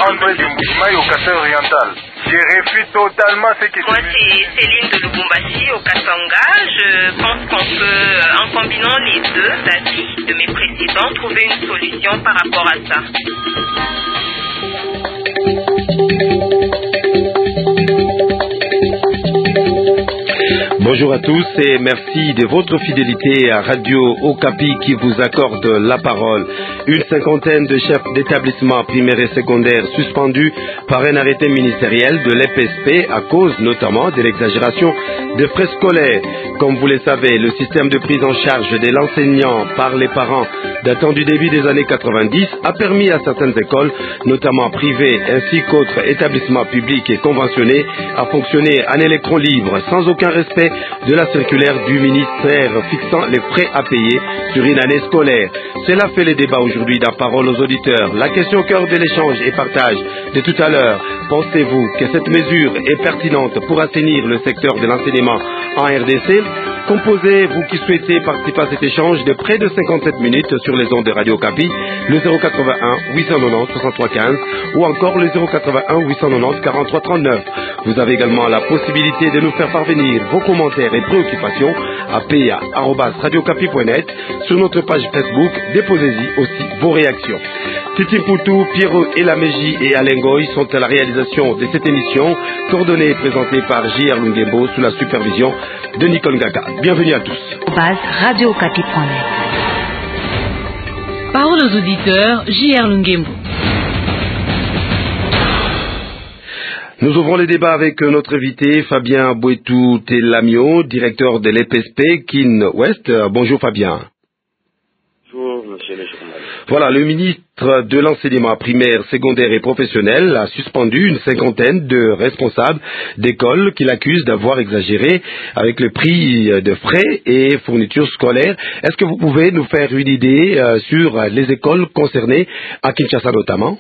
André Dimbushimai au Kasai oriental. Je refuse totalement ce que Moi, c'est Céline de Lubumbashi au Katanga. Je pense qu'on peut, en combinant les deux avis de mes précédents, trouver une solution par rapport à ça. Bonjour à tous et merci de votre fidélité à Radio Okapi qui vous accorde la parole. Une cinquantaine de chefs d'établissements primaires et secondaires suspendus par un arrêté ministériel de l'EPSP à cause notamment de l'exagération des frais scolaires. Comme vous le savez, le système de prise en charge de l'enseignant par les parents datant du début des années 90 a permis à certaines écoles, notamment privées ainsi qu'autres établissements publics et conventionnés, à fonctionner en électron libre sans aucun respect de la circulaire du ministère fixant les frais à payer sur une année scolaire. Cela fait le débat aujourd'hui dans Parole aux auditeurs. La question au cœur de l'échange et partage de tout à l'heure, pensez-vous que cette mesure est pertinente pour assainir le secteur de l'enseignement en RDC? Composez, vous qui souhaitez participer à cet échange, de près de 57 minutes sur les ondes de Radio Okapi, le 081 890 63 15 ou encore le 081 890 43 39. Vous avez également la possibilité de nous faire parvenir vos commentaires et préoccupations à pa@radiocapi.net. Sur notre page Facebook, déposez-y aussi vos réactions. Titi Poutou, Pierrot Elameji et Alain Goy sont à la réalisation de cette émission, coordonnée et présentée par J.R. Lungembo sous la supervision de Nicole Gaga. Bienvenue à tous. radiocapi.net. Parole aux auditeurs, J.R. Lungembo. Nous ouvrons les débats avec notre invité Fabien Bouetou-Telamio, directeur de l'EPSP Kin Ouest. Bonjour Fabien. Bonjour monsieur le journaliste. Voilà, le ministre de l'enseignement primaire, secondaire et professionnel a suspendu une cinquantaine de responsables d'écoles qu'il accuse d'avoir exagéré avec le prix de frais et fournitures scolaires. Est-ce que vous pouvez nous faire une idée sur les écoles concernées à Kinshasa notamment?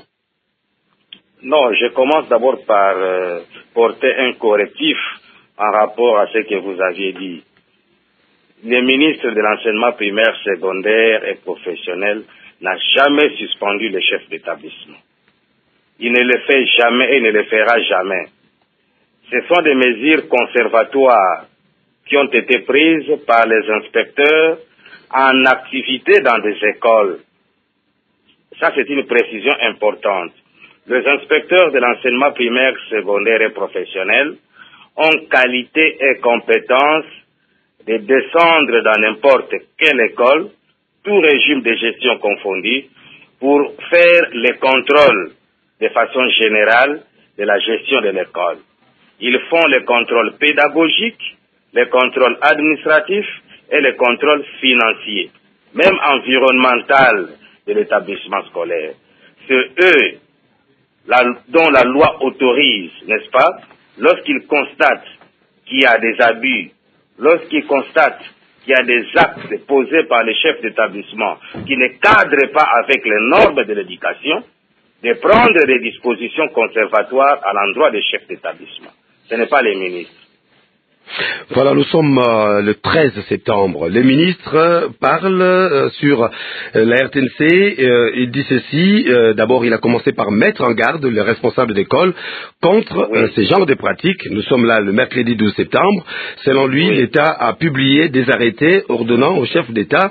Non, je commence d'abord par porter un correctif en rapport à ce que vous aviez dit. Le ministre de l'enseignement primaire, secondaire et professionnel n'a jamais suspendu les chefs d'établissement. Il ne le fait jamais et ne le fera jamais. Ce sont des mesures conservatoires qui ont été prises par les inspecteurs en activité dans des écoles. Ça, c'est une précision importante. Les inspecteurs de l'enseignement primaire, secondaire et professionnel ont qualité et compétence de descendre dans n'importe quelle école, tout régime de gestion confondu, pour faire les contrôles de façon générale de la gestion de l'école. Ils font les contrôles pédagogiques, les contrôles administratifs et les contrôles financiers, même environnemental de l'établissement scolaire. C'est eux dont la loi autorise, n'est-ce pas, lorsqu'ils constatent qu'il y a des abus, lorsqu'ils constatent qu'il y a des actes posés par les chefs d'établissement qui ne cadrent pas avec les normes de l'éducation, de prendre des dispositions conservatoires à l'endroit des chefs d'établissement. Ce n'est pas les ministres. Voilà, nous sommes le 13 septembre. Le ministre parle sur la RTNC. Il dit ceci. D'abord, il a commencé par mettre en garde les responsables d'école contre ces genres de pratiques. Nous sommes là le mercredi 12 septembre. Selon lui, l'État a publié des arrêtés ordonnant au chef d'État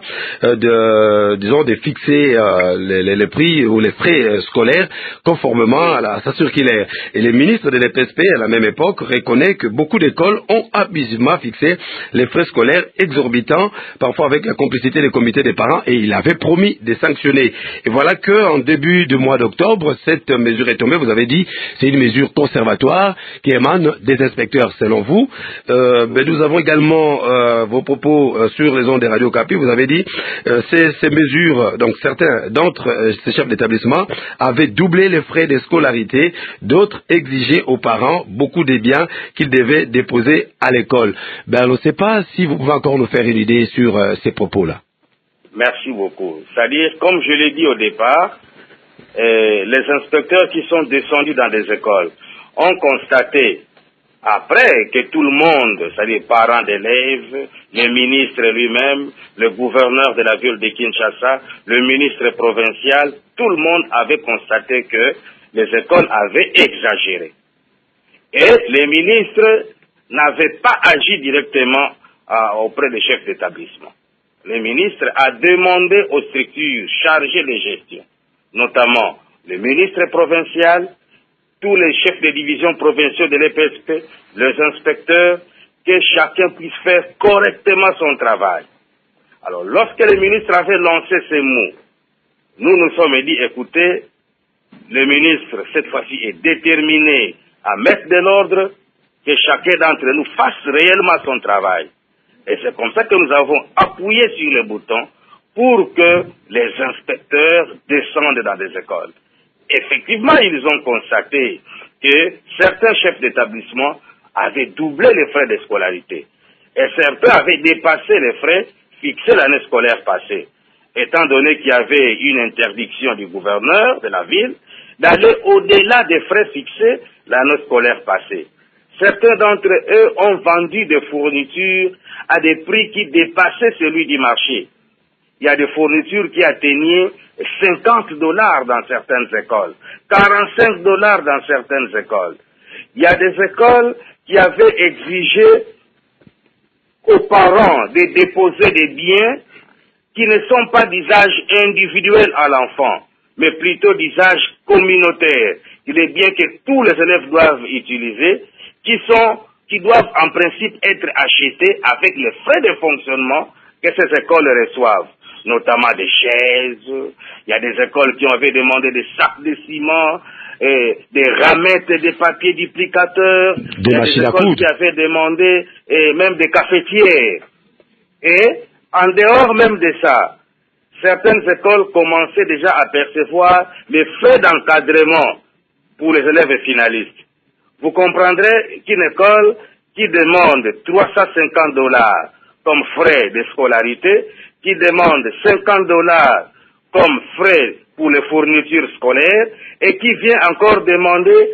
de fixer les prix ou les frais scolaires conformément à sa circulaire. Et le ministre de l'EPSP, à la même époque, reconnaît que beaucoup d'écoles ont abusivement fixé les frais scolaires exorbitants, parfois avec la complicité des comités des parents, et il avait promis de sanctionner. Et voilà qu'en début du mois d'octobre, cette mesure est tombée. Vous avez dit c'est une mesure conservatoire qui émane des inspecteurs, selon vous. Mais nous avons également vos propos sur les ondes des Radio Okapi. Vous avez dit ces mesures, donc certains d'entre ces chefs d'établissement avaient doublé les frais de scolarité, d'autres exigeaient aux parents beaucoup des biens qu'ils devaient déposer à l'école. On ne sait pas si vous pouvez encore nous faire une idée sur ces propos-là. Merci beaucoup. C'est-à-dire, comme je l'ai dit au départ, les inspecteurs qui sont descendus dans des écoles ont constaté, après que tout le monde, c'est-à-dire parents d'élèves, le ministre lui-même, le gouverneur de la ville de Kinshasa, le ministre provincial, tout le monde avait constaté que les écoles avaient exagéré. Et les ministres n'avaient pas agi directement auprès des chefs d'établissement. Le ministre a demandé aux structures chargées de gestion, notamment le ministre provincial, tous les chefs de division provinciaux de l'EPSP, les inspecteurs, que chacun puisse faire correctement son travail. Alors, lorsque le ministre avait lancé ces mots, nous nous sommes dit, écoutez, le ministre, cette fois-ci, est déterminé à mettre de l'ordre, que chacun d'entre nous fasse réellement son travail. Et c'est comme ça que nous avons appuyé sur le bouton pour que les inspecteurs descendent dans des écoles. Effectivement, ils ont constaté que certains chefs d'établissement avaient doublé les frais de scolarité. Et certains avaient dépassé les frais fixés l'année scolaire passée, étant donné qu'il y avait une interdiction du gouverneur de la ville d'aller au-delà des frais fixés l'année scolaire passée. Certains d'entre eux ont vendu des fournitures à des prix qui dépassaient celui du marché. Il y a des fournitures qui atteignaient $50 dans certaines écoles, $45 dans certaines écoles. Il y a des écoles qui avaient exigé aux parents de déposer des biens qui ne sont pas d'usage individuel à l'enfant, mais plutôt d'usage communautaire. Les biens que tous les élèves doivent utiliser, qui doivent en principe être achetés avec les frais de fonctionnement que ces écoles reçoivent, notamment des chaises. Il y a des écoles qui avaient demandé des sacs de ciment, des ramettes et des papiers duplicateurs. Il y a des écoles qui avaient demandé même des cafetières. Et en dehors même de ça, certaines écoles commençaient déjà à percevoir les frais d'encadrement pour les élèves finalistes. Vous comprendrez qu'une école qui demande $350 comme frais de scolarité, qui demande $50 comme frais pour les fournitures scolaires, et qui vient encore demander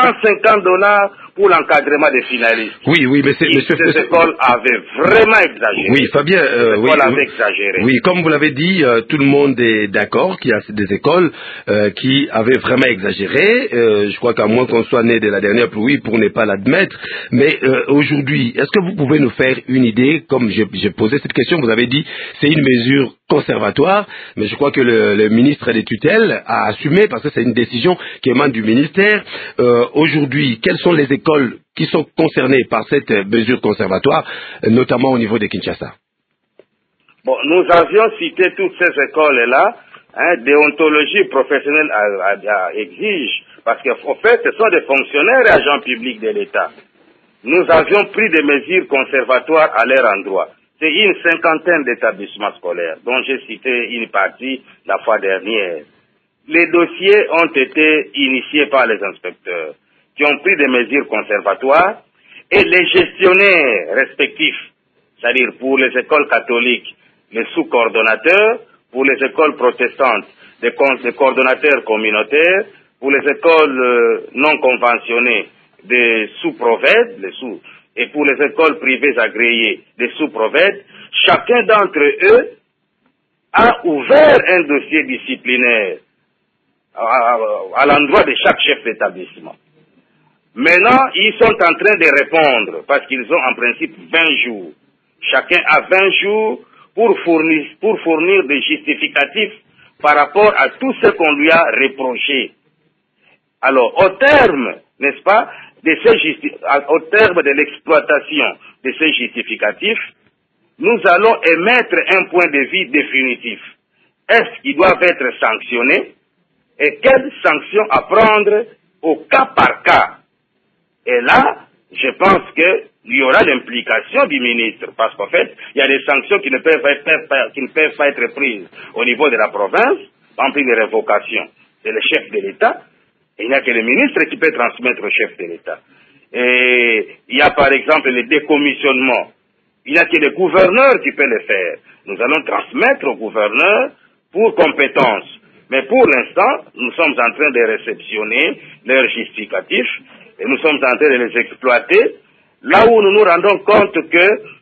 $150 pour l'encadrement des finalistes. Oui, mais ces écoles avaient vraiment exagéré. Oui, Fabien, avaient exagéré. Oui, comme vous l'avez dit, tout le monde est d'accord qu'il y a des écoles qui avaient vraiment exagéré. Je crois qu'à moins qu'on soit né de la dernière pluie pour ne pas l'admettre. Mais aujourd'hui, est-ce que vous pouvez nous faire une idée, comme j'ai posé cette question, vous avez dit c'est une mesure conservatoire, mais je crois que le ministre des tutelles a assumé, parce que c'est une décision qui émane du ministère. Aujourd'hui, quelles sont les écoles qui sont concernées par cette mesure conservatoire, notamment au niveau de Kinshasa? Bon, nous avions cité toutes ces écoles-là, déontologie professionnelle exige, parce qu'en fait, ce sont des fonctionnaires et agents publics de l'État. Nous avions pris des mesures conservatoires à leur endroit. C'est une 50aine d'établissements scolaires, dont j'ai cité une partie la fois dernière. Les dossiers ont été initiés par les inspecteurs, qui ont pris des mesures conservatoires, et les gestionnaires respectifs, c'est-à-dire pour les écoles catholiques, les sous-coordonnateurs, pour les écoles protestantes, les coordonnateurs communautaires, pour les écoles non conventionnées, des sous-provèdes, et pour les écoles privées agréées, des sous-provèdes, chacun d'entre eux a ouvert un dossier disciplinaire à l'endroit de chaque chef d'établissement. Maintenant, ils sont en train de répondre, parce qu'ils ont en principe 20 jours. Chacun a 20 jours pour fournir des justificatifs par rapport à tout ce qu'on lui a reproché. Alors, au terme, n'est-ce pas, au terme de l'exploitation de ces justificatifs, nous allons émettre un point de vue définitif. Est-ce qu'ils doivent être sanctionnés? Et quelles sanctions à prendre au cas par cas? Et là, je pense qu'il y aura l'implication du ministre, parce qu'en fait, il y a des sanctions qui ne peuvent pas être prises au niveau de la province, par exemple une révocation. C'est le chef de l'État, et il n'y a que le ministre qui peut transmettre au chef de l'État. Et il y a par exemple le décommissionnement. Il n'y a que le gouverneur qui peut le faire. Nous allons transmettre au gouverneur pour compétence. Mais pour l'instant, nous sommes en train de réceptionner leurs justificatifs et nous sommes en train de les exploiter. Là où nous nous rendons compte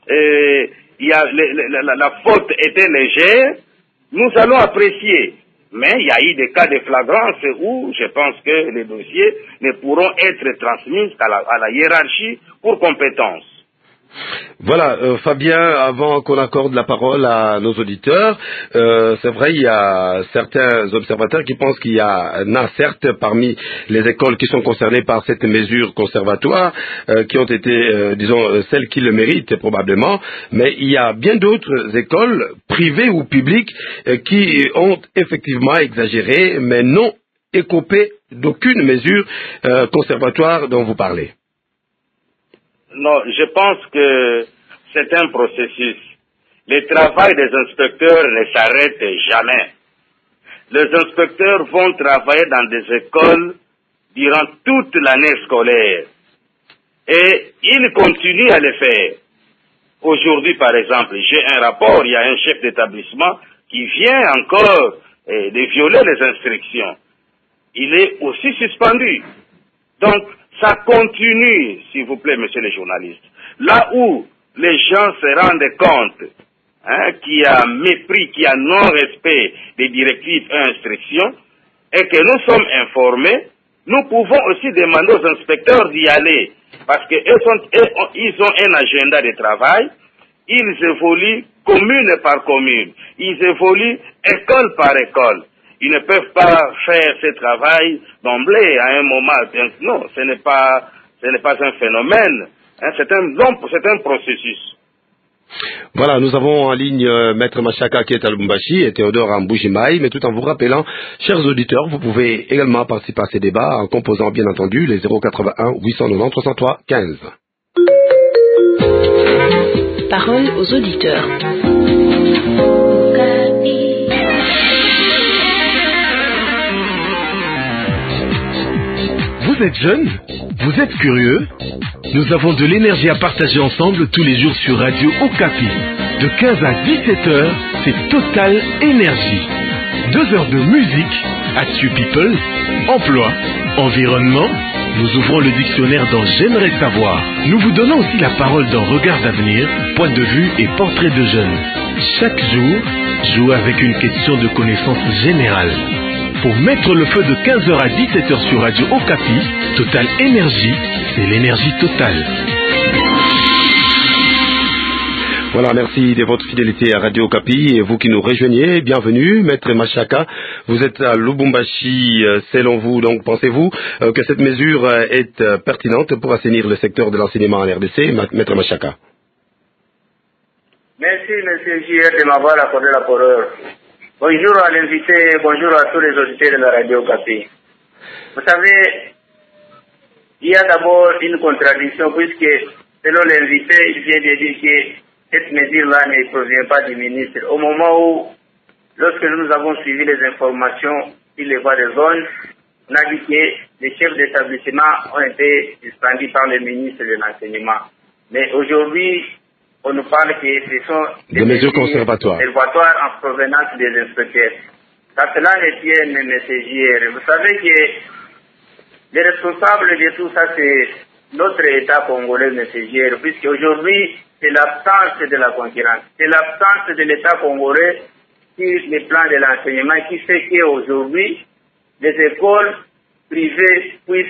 que la faute était légère, nous allons apprécier Mais il y a eu des cas de flagrance où je pense que les dossiers ne pourront être transmis à la hiérarchie pour compétence. Voilà, Fabien, avant qu'on accorde la parole à nos auditeurs, c'est vrai, il y a certains observateurs qui pensent qu'il y en a certes parmi les écoles qui sont concernées par cette mesure conservatoire, qui ont été, disons, celles qui le méritent probablement, mais il y a bien d'autres écoles, privées ou publiques, qui ont effectivement exagéré, mais non écopé d'aucune mesure conservatoire dont vous parlez. Non, je pense que c'est un processus. Le travail des inspecteurs ne s'arrête jamais. Les inspecteurs vont travailler dans des écoles durant toute l'année scolaire. Et ils continuent à le faire. Aujourd'hui, par exemple, j'ai un rapport, il y a un chef d'établissement qui vient encore de violer les instructions. Il est aussi suspendu. Donc, ça continue, s'il vous plaît, monsieur le journaliste. Là où les gens se rendent compte qu'il y a mépris, qu'il y a non-respect des directives et instructions, et que nous sommes informés, nous pouvons aussi demander aux inspecteurs d'y aller. Parce qu'ils ont un agenda de travail, ils évoluent commune par commune, ils évoluent école par école. Ils ne peuvent pas faire ce travail d'emblée à un moment. Non, ce n'est pas un phénomène. C'est un processus. Voilà, nous avons en ligne Maître Machaka qui est à Lubumbashi et Théodore à Mbujimaï, mais tout en vous rappelant, chers auditeurs, vous pouvez également participer à ces débats en composant bien entendu les 081 890 303 15. Parole aux auditeurs. Vous êtes jeune? Vous êtes curieux? Nous avons de l'énergie à partager ensemble tous les jours sur Radio Okapi. De 15 à 17 heures, c'est Total Énergie. 2 heures de musique, Actu People, emploi, environnement. Nous ouvrons le dictionnaire dans J'aimerais savoir. Nous vous donnons aussi la parole dans Regard d'avenir, point de vue et portrait de jeunes. Chaque jour, jouez avec une question de connaissance générale. Pour mettre le feu de 15h à 17h sur Radio Okapi, Total Énergie, c'est l'énergie totale. Voilà, merci de votre fidélité à Radio Okapi et vous qui nous rejoignez, bienvenue. Maître Machaka, vous êtes à Lubumbashi, selon vous, donc pensez-vous que cette mesure est pertinente pour assainir le secteur de l'enseignement en RDC, Maître Machaka? Merci, monsieur JR, de m'avoir accordé la parole. Bonjour à l'invité, bonjour à tous les auditeurs de la Radio Okapi. Vous savez, il y a d'abord une contradiction puisque, selon l'invité, il vient de dire que cette mesure-là ne provient pas du ministre. Au moment où, lorsque nous avons suivi les informations sur les voies de zone, on a dit que les chefs d'établissement ont été suspendus par le ministre de l'Enseignement. Mais aujourd'hui, on nous parle que ce sont des mesures conservatoires en provenance des inspecteurs. Ça, cela ne tient, M. JR. Vous savez que les responsables de tout ça, c'est notre État congolais, M. JR, puisque aujourd'hui, c'est l'absence de la concurrence. C'est l'absence de l'État congolais sur le plan de l'enseignement qui fait qu'aujourd'hui, les écoles privées puissent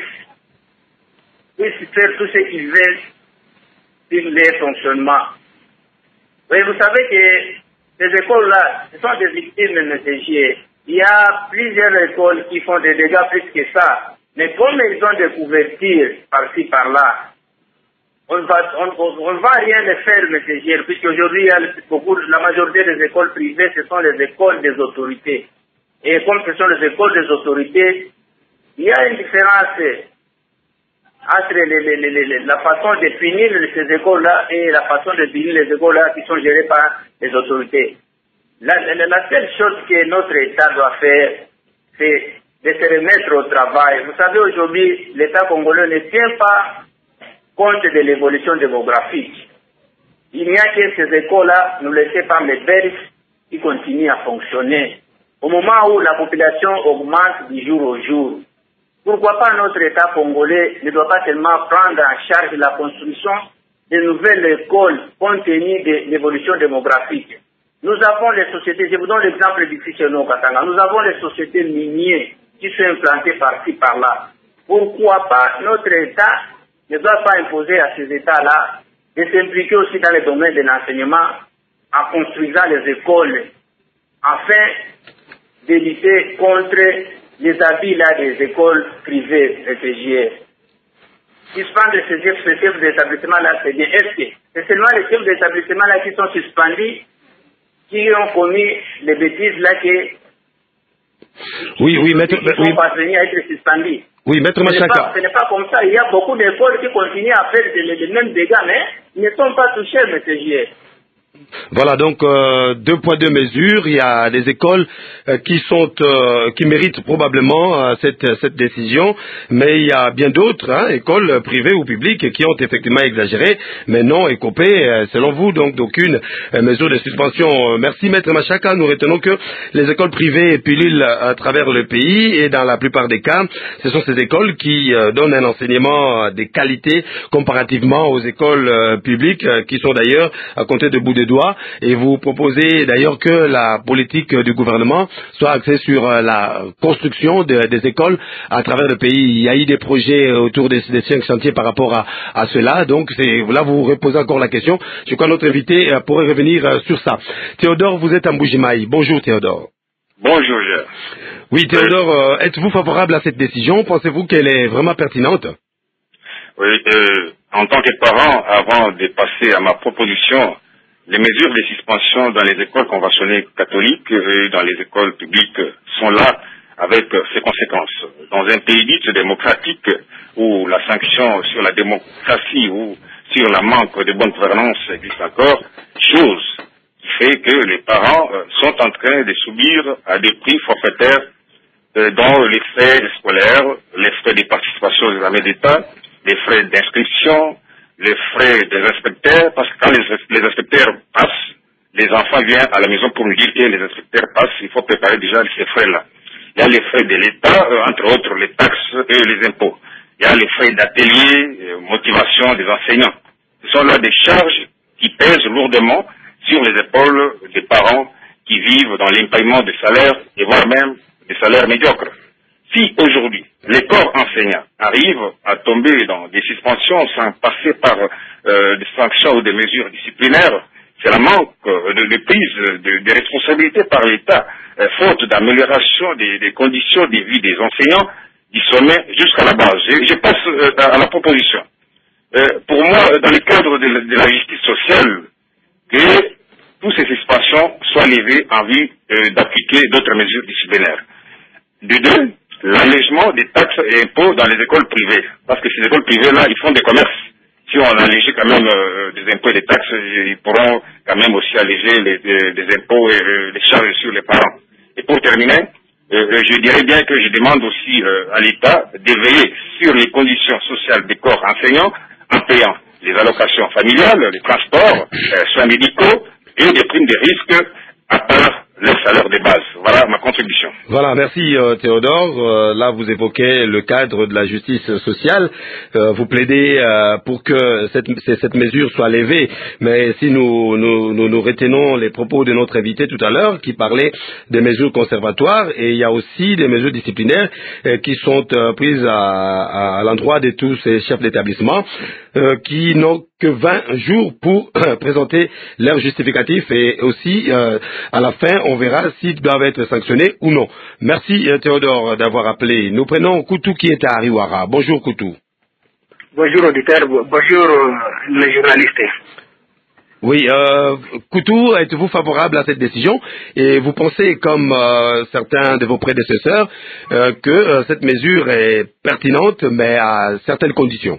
faire tout ce qu'ils veulent sur leur fonctionnement. Oui, vous savez que ces écoles-là, ce sont des victimes de MSG. Il y a plusieurs écoles qui font des dégâts plus que ça. Mais comme ils ont des couvertures par-ci, par-là, on ne va rien les faire, MSG, puisqu'aujourd'hui, la majorité des écoles privées, ce sont les écoles des autorités. Et comme ce sont les écoles des autorités, il y a une différence entre la façon de punir ces écoles-là et la façon de punir les écoles-là qui sont gérées par les autorités. La seule chose que notre État doit faire, c'est de se remettre au travail. Vous savez, aujourd'hui, l'État congolais ne tient pas compte de l'évolution démographique. Il n'y a que ces écoles-là, nous laissées par les Belges, qui continuent à fonctionner. Au moment où la population augmente du jour au jour, pourquoi pas notre État congolais ne doit pas seulement prendre en charge la construction de nouvelles écoles compte tenu de l'évolution démographique. Nous avons les sociétés, je vous donne l'exemple d'ici chez nous au Katanga, nous avons les sociétés minières qui sont implantées par-ci, par-là. Pourquoi pas notre État ne doit pas imposer à ces États-là de s'impliquer aussi dans le domaine de l'enseignement en construisant les écoles afin de lutter contre les abus là des écoles privées réfugiées. Suspendre ces chefs d'établissement-là, c'est bien. Est-ce que c'est seulement les chefs d'établissement-là qui sont suspendus, qui ont commis les bêtises là oui, maître, qui sont parvenus à être suspendus? Oui, maître Machaka. Ce n'est pas comme ça. Il y a beaucoup d'écoles qui continuent à faire les mêmes dégâts, mais ils ne sont pas touchés, M. J. Voilà, donc 2 poids 2 mesures. Il y a des écoles qui méritent probablement cette décision, mais il y a bien d'autres écoles privées ou publiques qui ont effectivement exagéré, mais non écopé, selon vous, donc d'aucune mesure de suspension. Merci maître Machaka. Nous retenons que les écoles privées pullulent à travers le pays et dans la plupart des cas, ce sont ces écoles qui donnent un enseignement de qualité comparativement aux écoles publiques qui sont d'ailleurs à compter de bout de doigts, et vous proposez d'ailleurs que la politique du gouvernement soit axée sur la construction des écoles à travers le pays. Il y a eu des projets autour des 5 chantiers par rapport à cela, donc là vous reposez encore la question. Je crois que notre invité pourrait revenir sur ça. Théodore, vous êtes à Mbujimaï. Bonjour Théodore. Bonjour. Oui Théodore, êtes-vous favorable à cette décision? Pensez-vous qu'elle est vraiment pertinente? Oui, en tant que parent, avant de passer à ma proposition, les mesures de suspension dans les écoles conventionnées catholiques et dans les écoles publiques sont là avec ses conséquences. Dans un pays dit démocratique où la sanction sur la démocratie ou sur la manque de bonne gouvernance existe encore, chose qui fait que les parents sont en train de subir à des prix forfaitaires dont les frais scolaires, les frais de participation aux examens d'État, les frais d'inscription, les frais des inspecteurs, parce que quand les inspecteurs passent, les enfants viennent à la maison pour nous dire que les inspecteurs passent, il faut préparer déjà ces frais-là. Il y a les frais de l'État, entre autres les taxes et les impôts. Il y a les frais d'atelier, motivation des enseignants. Ce sont là des charges qui pèsent lourdement sur les épaules des parents qui vivent dans l'impaillement des salaires et voire même des salaires médiocres. Si aujourd'hui les corps enseignants arrivent à tomber dans des suspensions sans passer par des sanctions ou des mesures disciplinaires, c'est la manque de prise de responsabilité par l'État, faute d'amélioration des conditions de vie des enseignants du sommet jusqu'à la base. Je passe à la proposition. Pour moi, dans le cadre de la justice sociale, que toutes ces suspensions soient levées en vue d'appliquer d'autres mesures disciplinaires. De deux, l'allègement des taxes et impôts dans les écoles privées. Parce que ces écoles privées-là, ils font des commerces. Si on allège quand même des impôts et des taxes, ils pourront quand même aussi alléger les impôts et les charges sur les parents. Et pour terminer, je dirais bien que je demande aussi à l'État d'éveiller sur les conditions sociales des corps enseignants en payant les allocations familiales, les transports, soins médicaux et des primes de risque à part le salaire de base. Voilà ma contribution. Voilà, merci Théodore. Là, vous évoquez le cadre de la justice sociale. Vous plaidez pour que cette mesure soit levée. Mais si nous retenons les propos de notre invité tout à l'heure, qui parlait des mesures conservatoires, et il y a aussi des mesures disciplinaires qui sont prises à l'endroit de tous ces chefs d'établissement qui n'ont que 20 jours pour présenter leur justificatif, et aussi à la fin on verra s'ils doivent être sanctionnés ou non. Merci Théodore d'avoir appelé. Nous prenons Koutou qui est à Ariwara. Bonjour Koutou. Bonjour auditeur, bonjour les journalistes. Oui, Koutou, êtes-vous favorable à cette décision et vous pensez, comme certains de vos prédécesseurs, que cette mesure est pertinente mais à certaines conditions?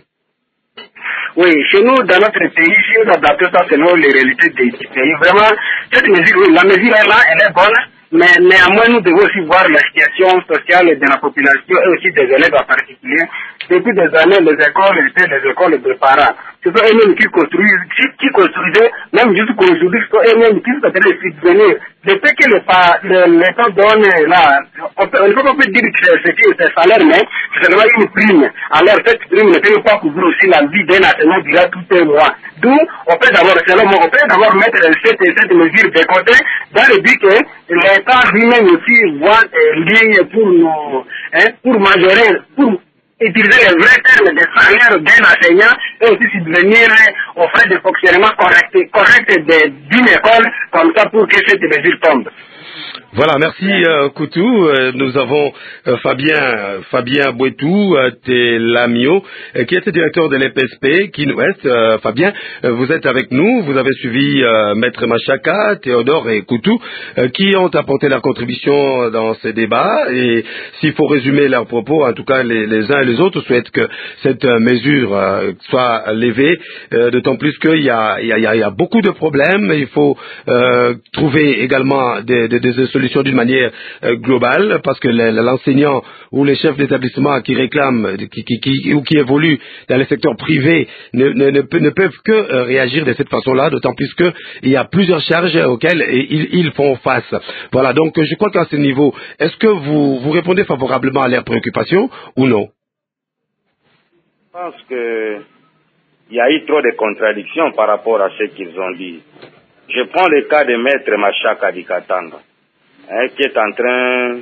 Oui, chez nous, dans notre pays, si nous adaptons ça selon les réalités du pays, vraiment, cette mesure, oui, la mesure est là, elle est bonne, mais néanmoins, nous devons aussi voir la situation sociale de la population et aussi des élèves en particulier. Depuis des années, les écoles étaient des écoles de parents. ce sont eux-mêmes qui construisaient, même jusqu'aujourd'hui, ce sont eux-mêmes qui sont en train de subvenir. Depuis que l'État donne là, on ne peut pas dire que c'est salaire, mais c'est seulement une prime. Alors cette prime ne peut pas couvrir aussi la vie d'un enseignant durant tout un mois. D'où on peut d'abord mettre cette mesure de côté dans le but que l'État lui-même aussi voit ligne pour majorer, pour utiliser les vrais termes de salaire d'un enseignant et aussi subvenir aux frais de fonctionnement correct d'une école, comme ça pour que cette mesure tombe. Voilà, merci Koutou. Nous avons Fabien Bouetou Telamio, qui est directeur de l'EPSP, qui nous reste. Fabien, vous êtes avec nous. Vous avez suivi Maître Machaka, Théodore et Koutou, qui ont apporté leur contribution dans ces débats. Et s'il faut résumer leurs propos, en tout cas les uns et les autres souhaitent que cette mesure soit levée, d'autant plus qu'il y a beaucoup de problèmes. Il faut trouver également des solutions d'une manière globale, parce que l'enseignant ou les chefs d'établissement qui réclament ou qui évoluent dans le secteur privé ne peuvent que réagir de cette façon-là, d'autant plus qu'il y a plusieurs charges auxquelles ils font face. Voilà, donc je crois qu'à ce niveau, est-ce que vous répondez favorablement à leurs préoccupations ou non? Je pense qu'il y a eu trop de contradictions par rapport à ce qu'ils ont dit. Je prends le cas de Maître Machaka Dikatanga, qui est en train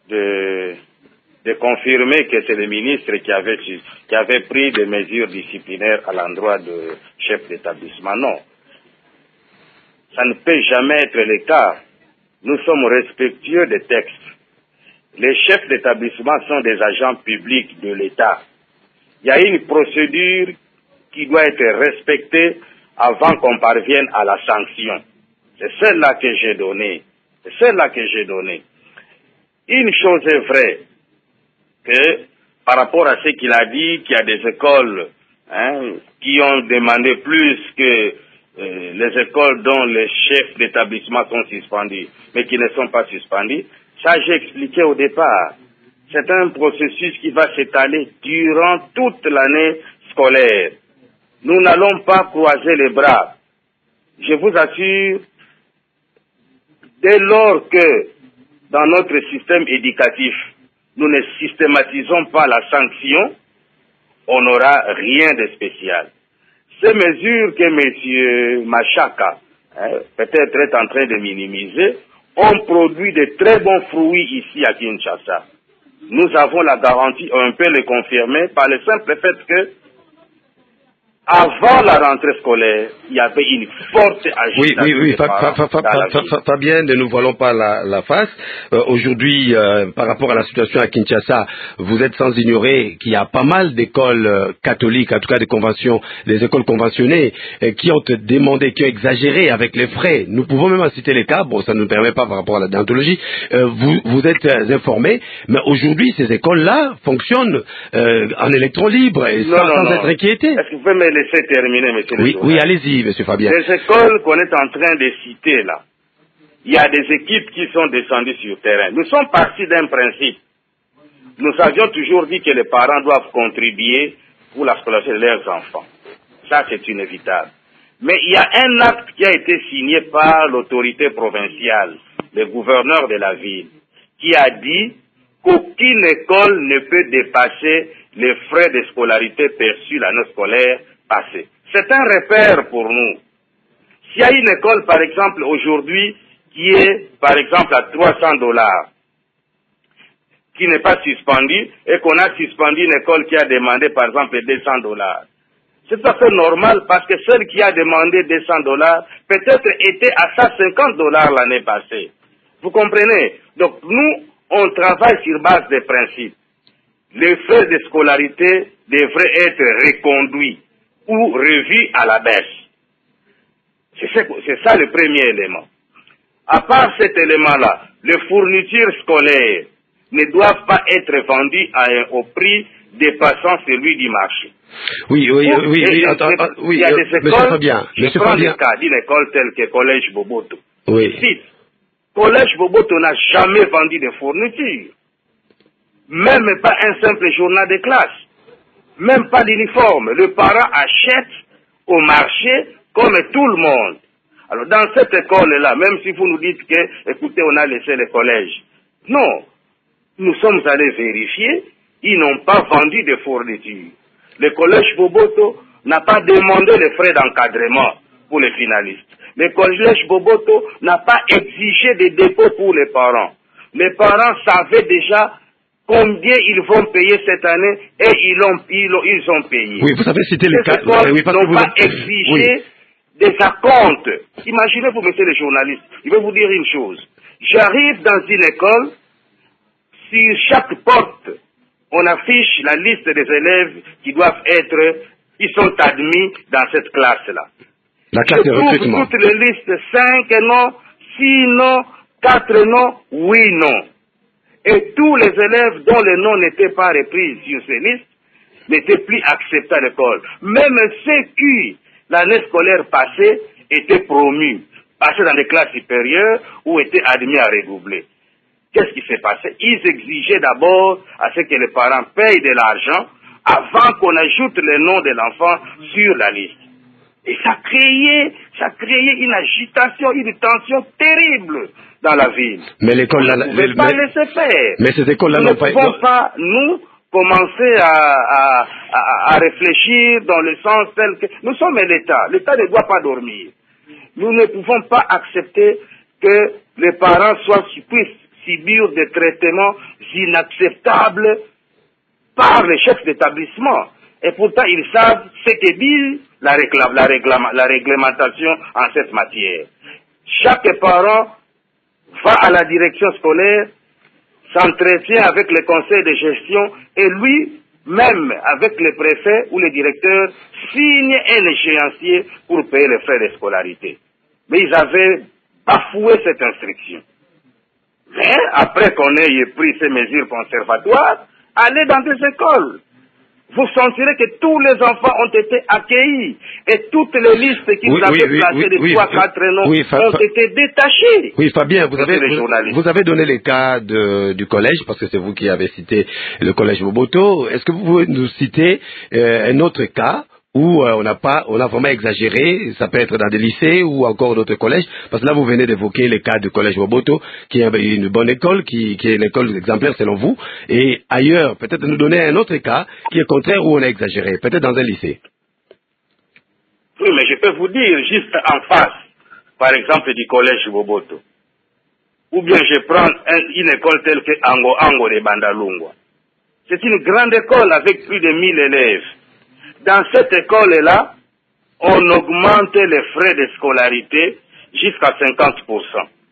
de confirmer que c'est le ministre qui avait pris des mesures disciplinaires à l'endroit de chef d'établissement. Non. Ça ne peut jamais être le cas. Nous sommes respectueux des textes. Les chefs d'établissement sont des agents publics de l'État. Il y a une procédure qui doit être respectée avant qu'on parvienne à la sanction. C'est celle-là que j'ai donnée. C'est celle-là que j'ai donnée. Une chose est vraie, que par rapport à ce qu'il a dit, qu'il y a des écoles qui ont demandé plus que les écoles dont les chefs d'établissement sont suspendus, mais qui ne sont pas suspendus. Ça, j'ai expliqué au départ. C'est un processus qui va s'étaler durant toute l'année scolaire. Nous n'allons pas croiser les bras. Je vous assure, dès lors que dans notre système éducatif, nous ne systématisons pas la sanction, on n'aura rien de spécial. Ces mesures que M. Machaka peut-être est en train de minimiser ont produit de très bons fruits ici à Kinshasa. Nous avons la garantie, on peut le confirmer, par le simple fait que avant la rentrée scolaire, il y avait une forte agitation. Oui, Fabien, ne nous voilons pas la face. Aujourd'hui, par rapport à la situation à Kinshasa, vous êtes sans ignorer qu'il y a pas mal d'écoles catholiques, en tout cas des écoles conventionnées, qui ont demandé, qui ont exagéré avec les frais. Nous pouvons même citer les cas, bon, ça ne nous permet pas par rapport à la déontologie. Vous êtes informés, mais aujourd'hui, ces écoles-là fonctionnent en électron libre et sans être inquiétées. Est-ce que vous pouvez me laisser terminer, monsieur le Oui, allez-y, monsieur Fabien. Les écoles qu'on est en train de citer là, il y a des équipes qui sont descendues sur le terrain. Nous sommes partis d'un principe. Nous avions toujours dit que les parents doivent contribuer pour la scolarité de leurs enfants. Ça, c'est inévitable. Mais il y a un acte qui a été signé par l'autorité provinciale, le gouverneur de la ville, qui a dit qu'aucune école ne peut dépasser les frais de scolarité perçus l'année scolaire passée. C'est un repère pour nous. S'il y a une école, par exemple, aujourd'hui, qui est, par exemple, à $300, qui n'est pas suspendue, et qu'on a suspendu une école qui a demandé, par exemple, $200, c'est tout à fait normal, parce que celle qui a demandé $200, peut-être était à $150 l'année passée. Vous comprenez? Donc, nous, on travaille sur base des principes. Les frais de scolarité devraient être reconduits ou revus à la baisse. C'est ça le premier élément. À part cet élément-là, les fournitures scolaires ne doivent pas être vendues au prix dépassant celui du marché. Oui, il y a des écoles, je prends le cas d'une école telle que Collège Boboto. Oui. Collège Boboto n'a jamais vendu de fournitures. Même pas un simple journal de classe. Même pas d'uniforme. Le parent achète au marché comme tout le monde. Alors dans cette école-là, même si vous nous dites que, écoutez, on a laissé les collèges. Non, nous sommes allés vérifier, ils n'ont pas vendu de fournitures. Le collège Boboto n'a pas demandé les frais d'encadrement pour les finalistes. Le collège Boboto n'a pas exigé des dépôts pour les parents. Les parents savaient déjà combien ils vont payer cette année et ils ont payé. Oui, vous avez cité les cas. Oui, parce n'ont pas exigé des acomptes. Imaginez-vous, monsieur le journaliste, je vais vous dire une chose. J'arrive dans une école, sur chaque porte, on affiche la liste des élèves qui sont admis dans cette classe-là. La classe de recrutement. Toutes les listes, 5 noms, 6 noms, 4 noms, 8 noms. Et tous les élèves dont les noms n'étaient pas repris sur ces listes n'étaient plus acceptés à l'école. Même ceux qui, l'année scolaire passée, étaient promus, passaient dans des classes supérieures ou étaient admis à redoubler. Qu'est-ce qui s'est passé? Ils exigeaient d'abord à ce que les parents payent de l'argent avant qu'on ajoute le nom de l'enfant sur la liste. Et ça créait une agitation, une tension terrible dans la ville. Mais l'école là, ne pouvait pas laisser faire. Mais ces écoles-là n'ont pas... Nous ne pouvons pas, nous, commencer à réfléchir dans le sens tel que... Nous sommes l'État. L'État ne doit pas dormir. Nous ne pouvons pas accepter que les parents puissent subir des traitements inacceptables par les chefs d'établissement. Et pourtant, ils savent ce que dit la réglementation en cette matière. Chaque parent va à la direction scolaire, s'entretient avec le conseil de gestion et lui-même, avec le préfet ou le directeur, signe un échéancier pour payer les frais de scolarité. Mais ils avaient bafoué cette instruction. Mais après qu'on ait pris ces mesures conservatoires, allez dans des écoles. Vous sentirez que tous les enfants ont été accueillis et toutes les listes qui vous avaient placées de 3-4 noms ont été détachées. Oui, Fabien, vous avez donné les cas du collège, parce que c'est vous qui avez cité le collège Boboto. Est-ce que vous pouvez nous citer un autre cas où on a vraiment exagéré? Ça peut être dans des lycées ou encore d'autres collèges, parce que là vous venez d'évoquer le cas du collège Boboto, qui est une bonne école, qui est l'école exemplaire selon vous, et ailleurs, peut-être nous donner un autre cas qui est contraire où on a exagéré, peut-être dans un lycée. Oui, mais je peux vous dire, juste en face, par exemple du collège Boboto, ou bien je prends une école telle que Ango de Bandalungwa. C'est une grande école avec plus de 1000 élèves. Dans cette école-là, on augmente les frais de scolarité jusqu'à 50%.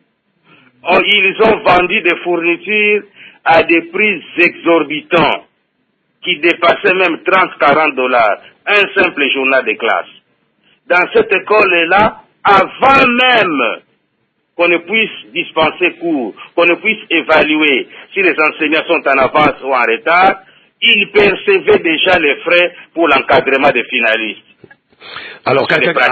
Ils ont vendu des fournitures à des prix exorbitants qui dépassaient même 30-40 $, un simple journal de classe. Dans cette école-là, avant même qu'on ne puisse dispenser cours, qu'on ne puisse évaluer si les enseignants sont en avance ou en retard, ils percevaient déjà les frais pour l'encadrement des finalistes. Alors, il y a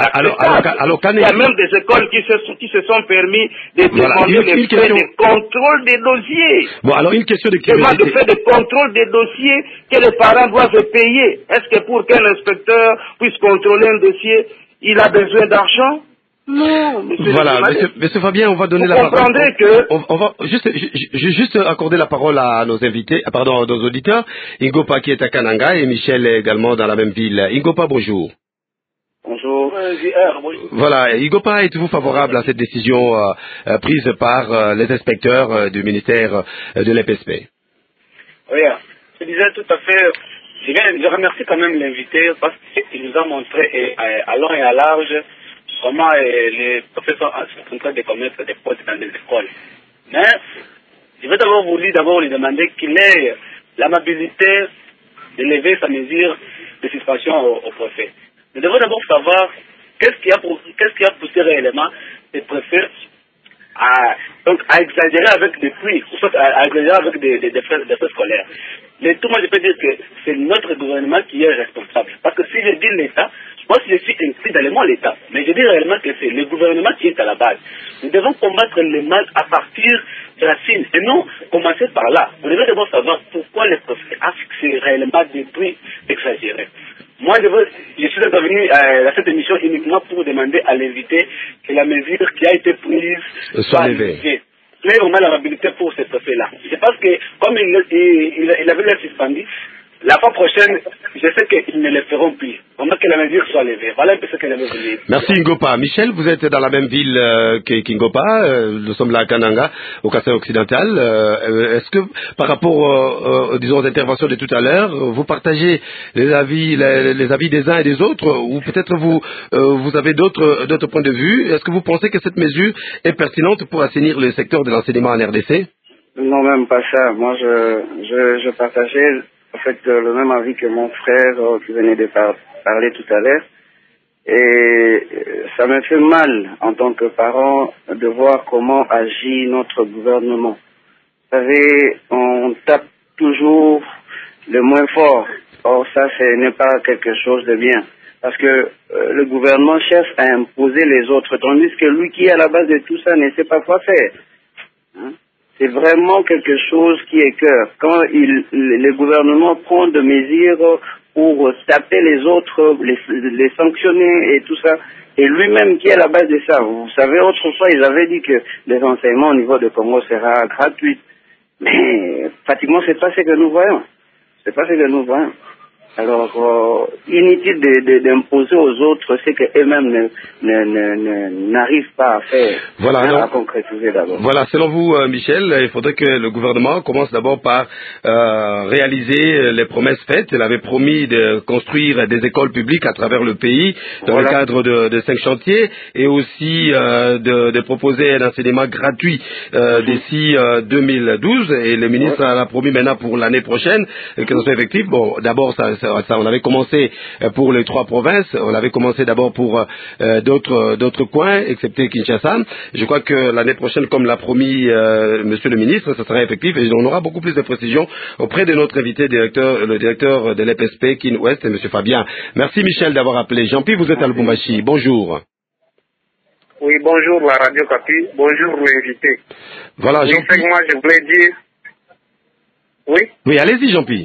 même des écoles qui se sont permis de demander les frais de contrôle des dossiers. Bon, alors une question de curiosité. Demande de frais de contrôle des dossiers que les parents doivent payer. Est-ce que pour qu'un inspecteur puisse contrôler un dossier, il a besoin d'argent? Non, monsieur Fabien, on va donner la parole. On va juste accorder la parole à nos invités, à nos auditeurs. Ingopa qui est à Kananga et Michel également dans la même ville. Ingopa, bonjour. Bonjour. Voilà, Ingopa, êtes-vous favorable à cette décision prise par les inspecteurs du ministère de l'EPSP? Oui, je disais tout à fait. Je remercie quand même l'invité parce qu'il nous a montré à long et à large comment les professeurs sont en train de commettre des fautes dans les écoles. Mais je vais d'abord lui demander qu'il ait l'amabilité de lever sa mesure de suspension au préfet. Nous devons d'abord savoir qu'est-ce qui a poussé réellement les préfets à exagérer avec des prix, ou soit à exagérer avec des frais scolaires. Mais tout le monde, je peux dire que c'est notre gouvernement qui est responsable. Parce que si je dis l'État, moi je suis inclus dans le mot l'État, mais je dis réellement que c'est le gouvernement qui est à la base. Nous devons combattre le mal à partir de la racine, et non commencer par là. Vous devez d'abord savoir pourquoi le préfet a fixé réellement des prix exagérés. Moi, je suis intervenu à cette émission uniquement pour demander à l'invité que la mesure qui a été prise soit levée. Mais on a la habilité pour ce préfet-là. C'est parce que, comme il avait l'air suspendu, la fois prochaine, je sais qu'ils ne le feront plus. On veut que la mesure soit levée. Voilà un peu ce que j'avais voulu. Merci Ngopa. Michel, vous êtes dans la même ville qu'Ingopa. Nous sommes là à Kananga, au Kassai occidental. Est-ce que, par rapport, disons, aux interventions de tout à l'heure, vous partagez les avis des uns et des autres, ou peut-être vous avez d'autres points de vue? Est-ce que vous pensez que cette mesure est pertinente pour assainir le secteur de l'enseignement en RDC? Non, même pas ça. Moi, je partageais en fait le même avis que mon frère qui venait de parler tout à l'heure. Et ça me fait mal en tant que parent de voir comment agit notre gouvernement. Vous savez, on tape toujours le moins fort. Or ça, ce n'est pas quelque chose de bien. Parce que le gouvernement cherche à imposer les autres, tandis que lui qui est à la base de tout ça ne sait pas quoi faire. Hein? C'est vraiment quelque chose qui est cœur. Quand le gouvernement prend des mesures pour taper les autres, les sanctionner et tout ça, et lui-même qui est à la base de ça. Vous savez, autrefois, ils avaient dit que les enseignements au niveau de Congo sera gratuit. Mais pratiquement, c'est pas ce que nous voyons. C'est pas ce que nous voyons. Alors, inutile d'imposer aux autres ce qu'eux-mêmes n'arrivent pas à faire, à concrétiser d'abord. Voilà, selon vous, Michel, il faudrait que le gouvernement commence d'abord par réaliser les promesses faites. Il avait promis de construire des écoles publiques à travers le pays dans le cadre de 5 chantiers et aussi de proposer un enseignement gratuit d'ici 2012. Et le ministre l'a promis maintenant pour l'année prochaine que ça soit effectif. Bon, d'abord, on avait commencé pour les 3 provinces, on avait commencé d'abord pour d'autres coins, excepté Kinshasa. Je crois que l'année prochaine, comme l'a promis Monsieur le ministre, ça sera effectif et on aura beaucoup plus de précisions auprès de notre invité, le directeur de l'EPSP, Kin Ouest, Monsieur Fabien. Merci Michel d'avoir appelé. Jean-Pierre, vous êtes à Lubumbashi. Bonjour. Oui, bonjour la Radio Capi. Bonjour l'invité. Voilà, oui, c'est que moi je voulais dire... Oui. Oui, allez-y Jean-Pierre.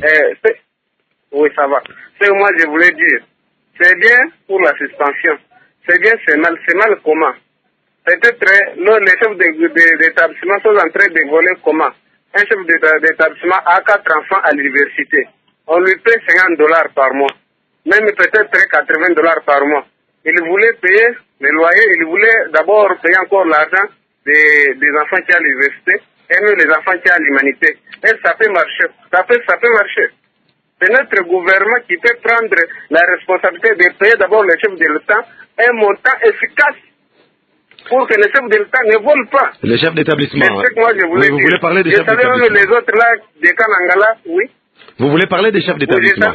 Oui, ça va. C'est que moi je voulais dire, c'est bien pour la suspension. C'est bien, c'est mal. C'est mal comment? Peut-être les chefs d'établissement sont en train de voler comment? Un chef d'établissement a 4 enfants à l'université. On lui paie $50 par mois. Même peut-être $80 par mois. Il voulait payer le loyer, il voulait d'abord payer encore l'argent des enfants qui sont à l'université et même les enfants qui sont à l'humanité. Et ça peut marcher. Ça peut marcher. C'est notre gouvernement qui peut prendre la responsabilité de payer d'abord les chefs de l'État un montant efficace pour que les chefs de l'État ne volent pas. Les chefs d'établissement. C'est ce que moi je voulais dire. Vous voulez parler des chefs d'établissement. Je savais les autres là, des Kanangala, oui. Vous voulez parler des chefs d'établissement.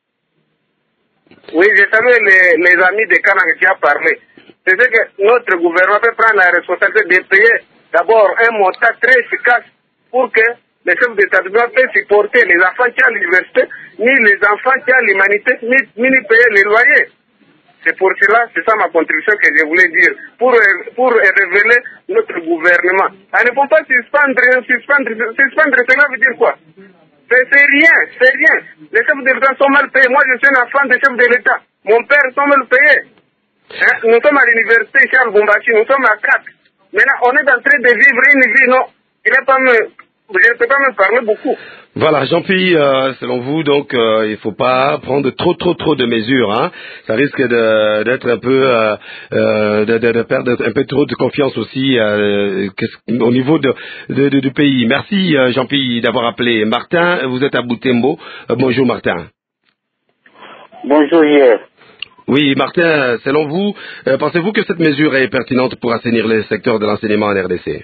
Oui, je savais les amis de Kananga qui ont parlé. C'est que notre gouvernement peut prendre la responsabilité de payer d'abord un montant très efficace pour que les chefs d'établissement peuvent supporter les enfants qui sont à l'université, ni les enfants qui sont à l'humanité, ni payer les loyers. C'est pour cela, c'est ça ma contribution que je voulais dire, pour révéler notre gouvernement. On ne peut pas suspendre, cela veut dire quoi? C'est rien. Les chefs de l'État sont mal payés. Moi, je suis un enfant des chefs de l'État. Mon père sont mal payés. Hein? Nous sommes à l'université ici à Lubumbashi, nous sommes à 4. Maintenant, on est en train de vivre une vie, non? Je ne peux pas me parler beaucoup. Voilà, Jean-Pierre, selon vous, donc, il faut pas prendre trop de mesures, hein. Ça risque d'être un peu, de perdre un peu trop de confiance aussi au niveau du pays. Merci, Jean-Pierre, d'avoir appelé. Martin, vous êtes à Boutembo. Bonjour, Martin. Bonjour, hier. Oui, Martin, selon vous, pensez-vous que cette mesure est pertinente pour assainir le secteur de l'enseignement en RDC?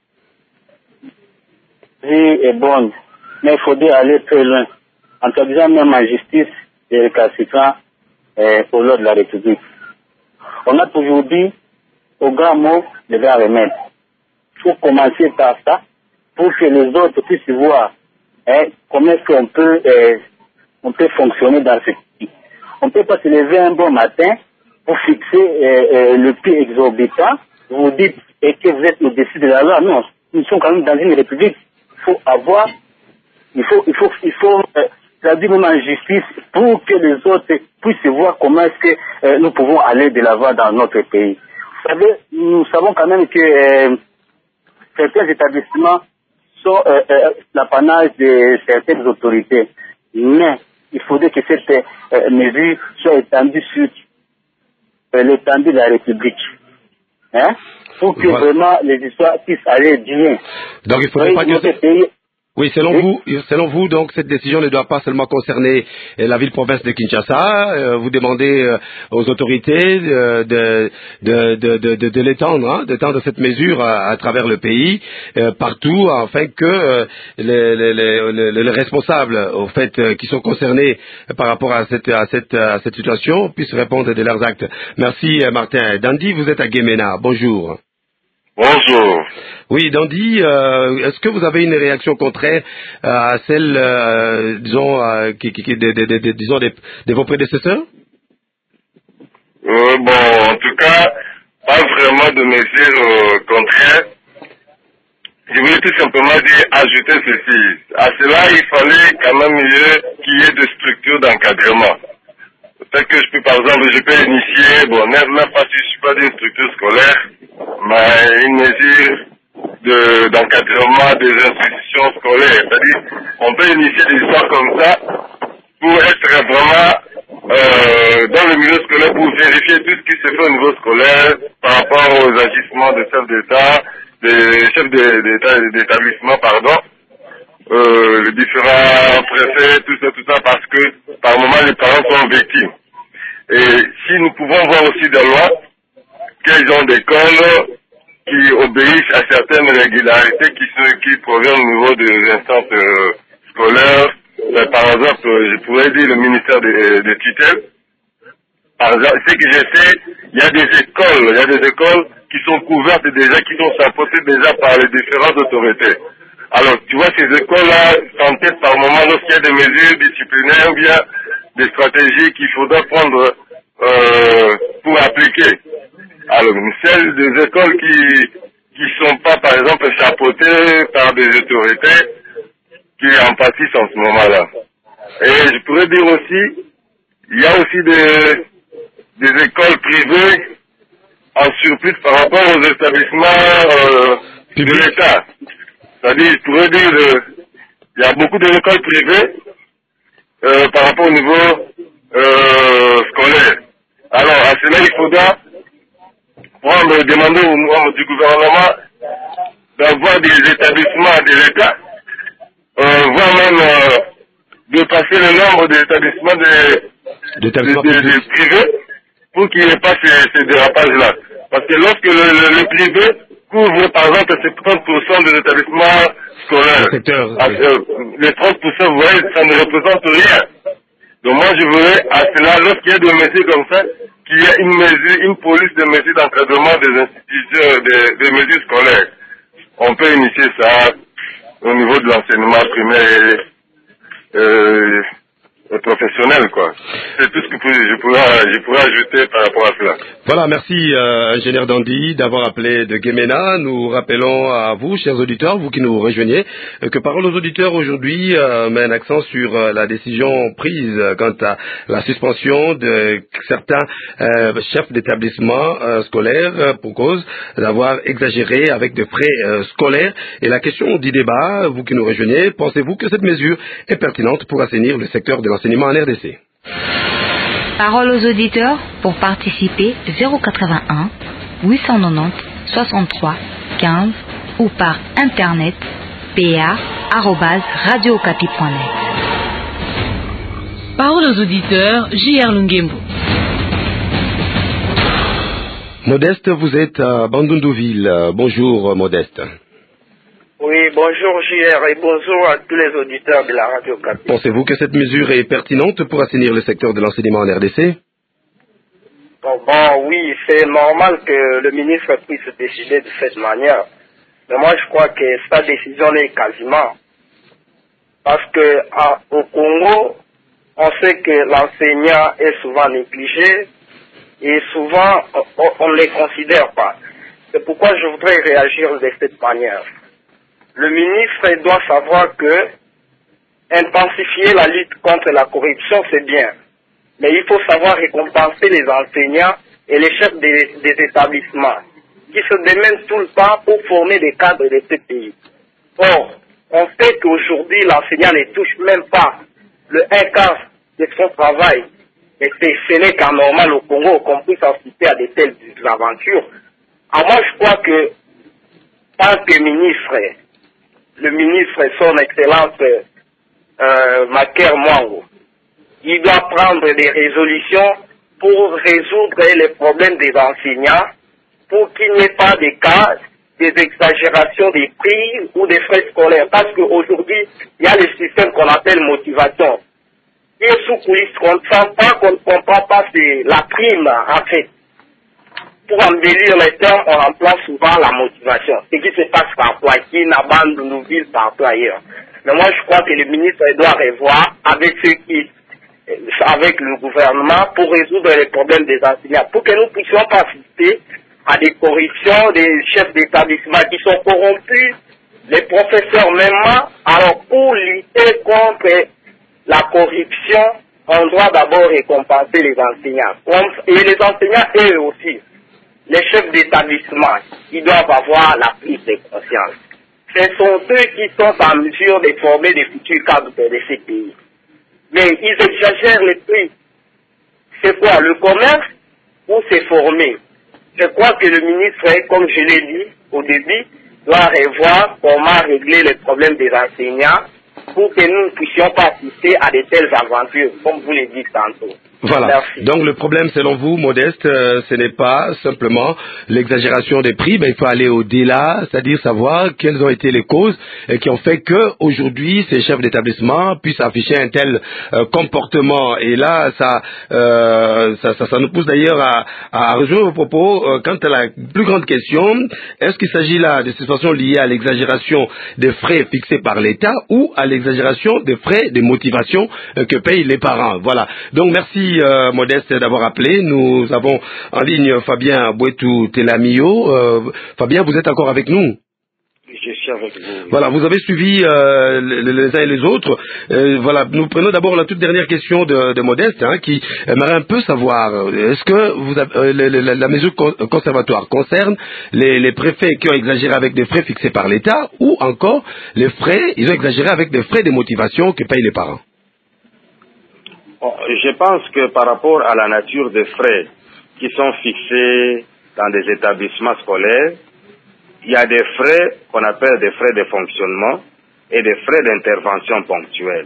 Oui, est bonne, mais il faudrait aller très loin, en introduisant même en justice les récalcitrants au nom de la République. On a toujours dit, au grand mot, le grand remède. Il faut commencer par ça, pour que les autres puissent voir comment est-ce qu'on peut fonctionner dans ce pays. On ne peut pas se lever un bon matin pour fixer le prix exorbitant. Vous dites que vous êtes au-dessus de la loi. Non, nous sommes quand même dans une république. Il faut c'est-à-dire même en justice, pour que les autres puissent voir comment est-ce que nous pouvons aller de l'avant dans notre pays. Vous savez, nous savons quand même que certains établissements sont l'apanage de certaines autorités, mais il faudrait que cette mesure soit étendue sur l'étendue de la République, hein, pour que vraiment les histoires puissent aller bien. Donc il ne faudrait pas que... Oui, selon vous, donc cette décision ne doit pas seulement concerner la ville-province de Kinshasa. Vous demandez aux autorités de l'étendre, hein, d'étendre cette mesure à travers le pays, partout, afin que les responsables, au fait, qui sont concernés par rapport à cette situation, puissent répondre de leurs actes. Merci, Martin. Dandy, vous êtes à Guémena. Bonjour. Bonjour. Oui, Dandy, est-ce que vous avez une réaction contraire à celle, disons, de vos prédécesseurs? Bon, en tout cas, pas vraiment de mesures contraires. Je voulais tout simplement dire, ajouter ceci. À cela, il fallait quand même qu'il y ait des structures d'encadrement. Peut-être que par exemple, je peux initier, bon, même pas si je suis pas d'une structure scolaire, mais une mesure d'encadrement des institutions scolaires. C'est-à-dire, on peut initier des histoires comme ça pour être vraiment dans le milieu scolaire, pour vérifier tout ce qui se fait au niveau scolaire par rapport aux agissements des chefs d'État, des chefs d'établissement, pardon, les différents préfets, tout ça, parce que par moment les parents sont victimes. Et si nous pouvons voir aussi des lois, quels genre d'écoles qui obéissent à certaines régularités qui proviennent au niveau des instances scolaires. Par exemple, je pourrais dire le ministère des tutelles. Par exemple, ce que je sais, il y a des écoles qui sont couvertes déjà, qui sont chapeautées déjà par les différentes autorités. Alors, tu vois, ces écoles-là s'entêtent par moment lorsqu'il y a des mesures disciplinaires ou bien des stratégies qu'il faudra prendre pour appliquer. Alors, celles des écoles qui sont pas, par exemple, chapeautées par des autorités qui en pâtissent en ce moment-là. Et je pourrais dire aussi, il y a aussi des écoles privées en surplus par rapport aux établissements de l'État. C'est-à-dire, je pourrais dire, il y a beaucoup d'écoles privées par rapport au niveau scolaire. Alors, à cela, il faudra demander aux membres du gouvernement d'avoir des établissements de l'État, voire même de passer le nombre d'établissements privés pour qu'il n'y ait pas ces dérapages-là. Parce que lorsque le privé couvre, par exemple, 70% des établissements scolaires, les 30%, vous voyez, ça ne représente rien. Donc moi, je voudrais, à cela, lorsqu'il y a des mesures comme ça, qu'il y ait une police de mesures d'encadrement des institutions, des mesures scolaires. On peut initier ça au niveau de l'enseignement primaire et professionnel, quoi. C'est tout ce que je pourrais ajouter par rapport à cela. Voilà, merci ingénieur Dandy d'avoir appelé de Guémena. Nous rappelons à vous, chers auditeurs, vous qui nous rejoignez, que Parole aux auditeurs aujourd'hui met un accent sur la décision prise quant à la suspension de certains chefs d'établissement scolaires pour cause d'avoir exagéré avec des frais scolaires. Et la question du débat, vous qui nous rejoignez, pensez-vous que cette mesure est pertinente pour assainir le secteur de l'enseignement en RDC? Parole aux auditeurs, pour participer 081 890 63 15 ou par internet pa@radiocapi.net. Parole aux auditeurs, J.R. Lungembo. Modeste, vous êtes à Bandundouville. Bonjour Modeste. Oui, bonjour JR et bonjour à tous les auditeurs de la Radio Capi. Pensez-vous que cette mesure est pertinente pour assainir le secteur de l'enseignement en RDC? Bon, oui, c'est normal que le ministre puisse décider de cette manière. Mais moi, je crois que sa décision est quasiment. Parce que au Congo, on sait que l'enseignant est souvent négligé et souvent, on ne les considère pas. C'est pourquoi je voudrais réagir de cette manière. Le ministre doit savoir que intensifier la lutte contre la corruption, c'est bien. Mais il faut savoir récompenser les enseignants et les chefs des établissements qui se démènent tout le temps pour former des cadres de ce pays. Or, on sait qu'aujourd'hui, l'enseignant ne touche même pas le 1/4 de son travail. Et ce n'est qu'anormal au Congo qu'on puisse assister à de telles aventures. Alors moi, je crois que, tant que ministre, le ministre, son excellence Maker Mwango, il doit prendre des résolutions pour résoudre les problèmes des enseignants, pour qu'il n'y ait pas de cas, des exagérations des prix ou des frais scolaires. Parce qu'aujourd'hui, il y a le système qu'on appelle motivation. Et sous coulisses, qu'on ne sent pas, qu'on ne comprend pas, c'est la prime, en fait. Pour embellir les termes, on remplace souvent la motivation. Ce qui se passe par Poitiers, Naban, Nouville, partout ailleurs. Mais moi, je crois que le ministre doit revoir avec avec le gouvernement pour résoudre les problèmes des enseignants, pour que nous ne puissions pas assister à des corruptions des chefs d'établissement qui sont corrompus, les professeurs même. Alors, pour lutter contre la corruption, on doit d'abord récompenser les enseignants. Et les enseignants, eux aussi, les chefs d'établissement, ils doivent avoir la prise de conscience. Ce sont eux qui sont en mesure de former des futurs cadres de ces pays. Mais ils exagèrent les prix. C'est quoi, le commerce ou c'est former? Je crois que le ministre, comme je l'ai dit au début, doit revoir comment régler les problèmes des enseignants pour que nous ne puissions pas assister à de telles aventures, comme vous l'avez dit tantôt. Voilà. Merci. Donc le problème, selon vous, Modeste, ce n'est pas simplement l'exagération des prix, mais il faut aller au-delà, c'est-à-dire savoir quelles ont été les causes qui ont fait que aujourd'hui ces chefs d'établissement puissent afficher un tel comportement. Et là, ça nous pousse d'ailleurs à rejoindre vos propos quant à la plus grande question. Est-ce qu'il s'agit là de situations liées à l'exagération des frais fixés par l'État ou à l'exagération des frais de motivation que payent les parents? Voilà. Donc merci Modeste d'avoir appelé. Nous avons en ligne Fabien Bouetou-Telamio. Fabien, vous êtes encore avec nous? Je suis avec vous. Voilà, vous avez suivi les uns et les autres. Voilà, nous prenons d'abord la toute dernière question de Modeste, qui aimerait un peu savoir, est-ce que vous avez, la mesure conservatoire concerne les préfets qui ont exagéré avec des frais fixés par l'État ou encore les frais, ils ont exagéré avec des frais de motivation que payent les parents? Bon, je pense que par rapport à la nature des frais qui sont fixés dans des établissements scolaires, il y a des frais qu'on appelle des frais de fonctionnement et des frais d'intervention ponctuelle.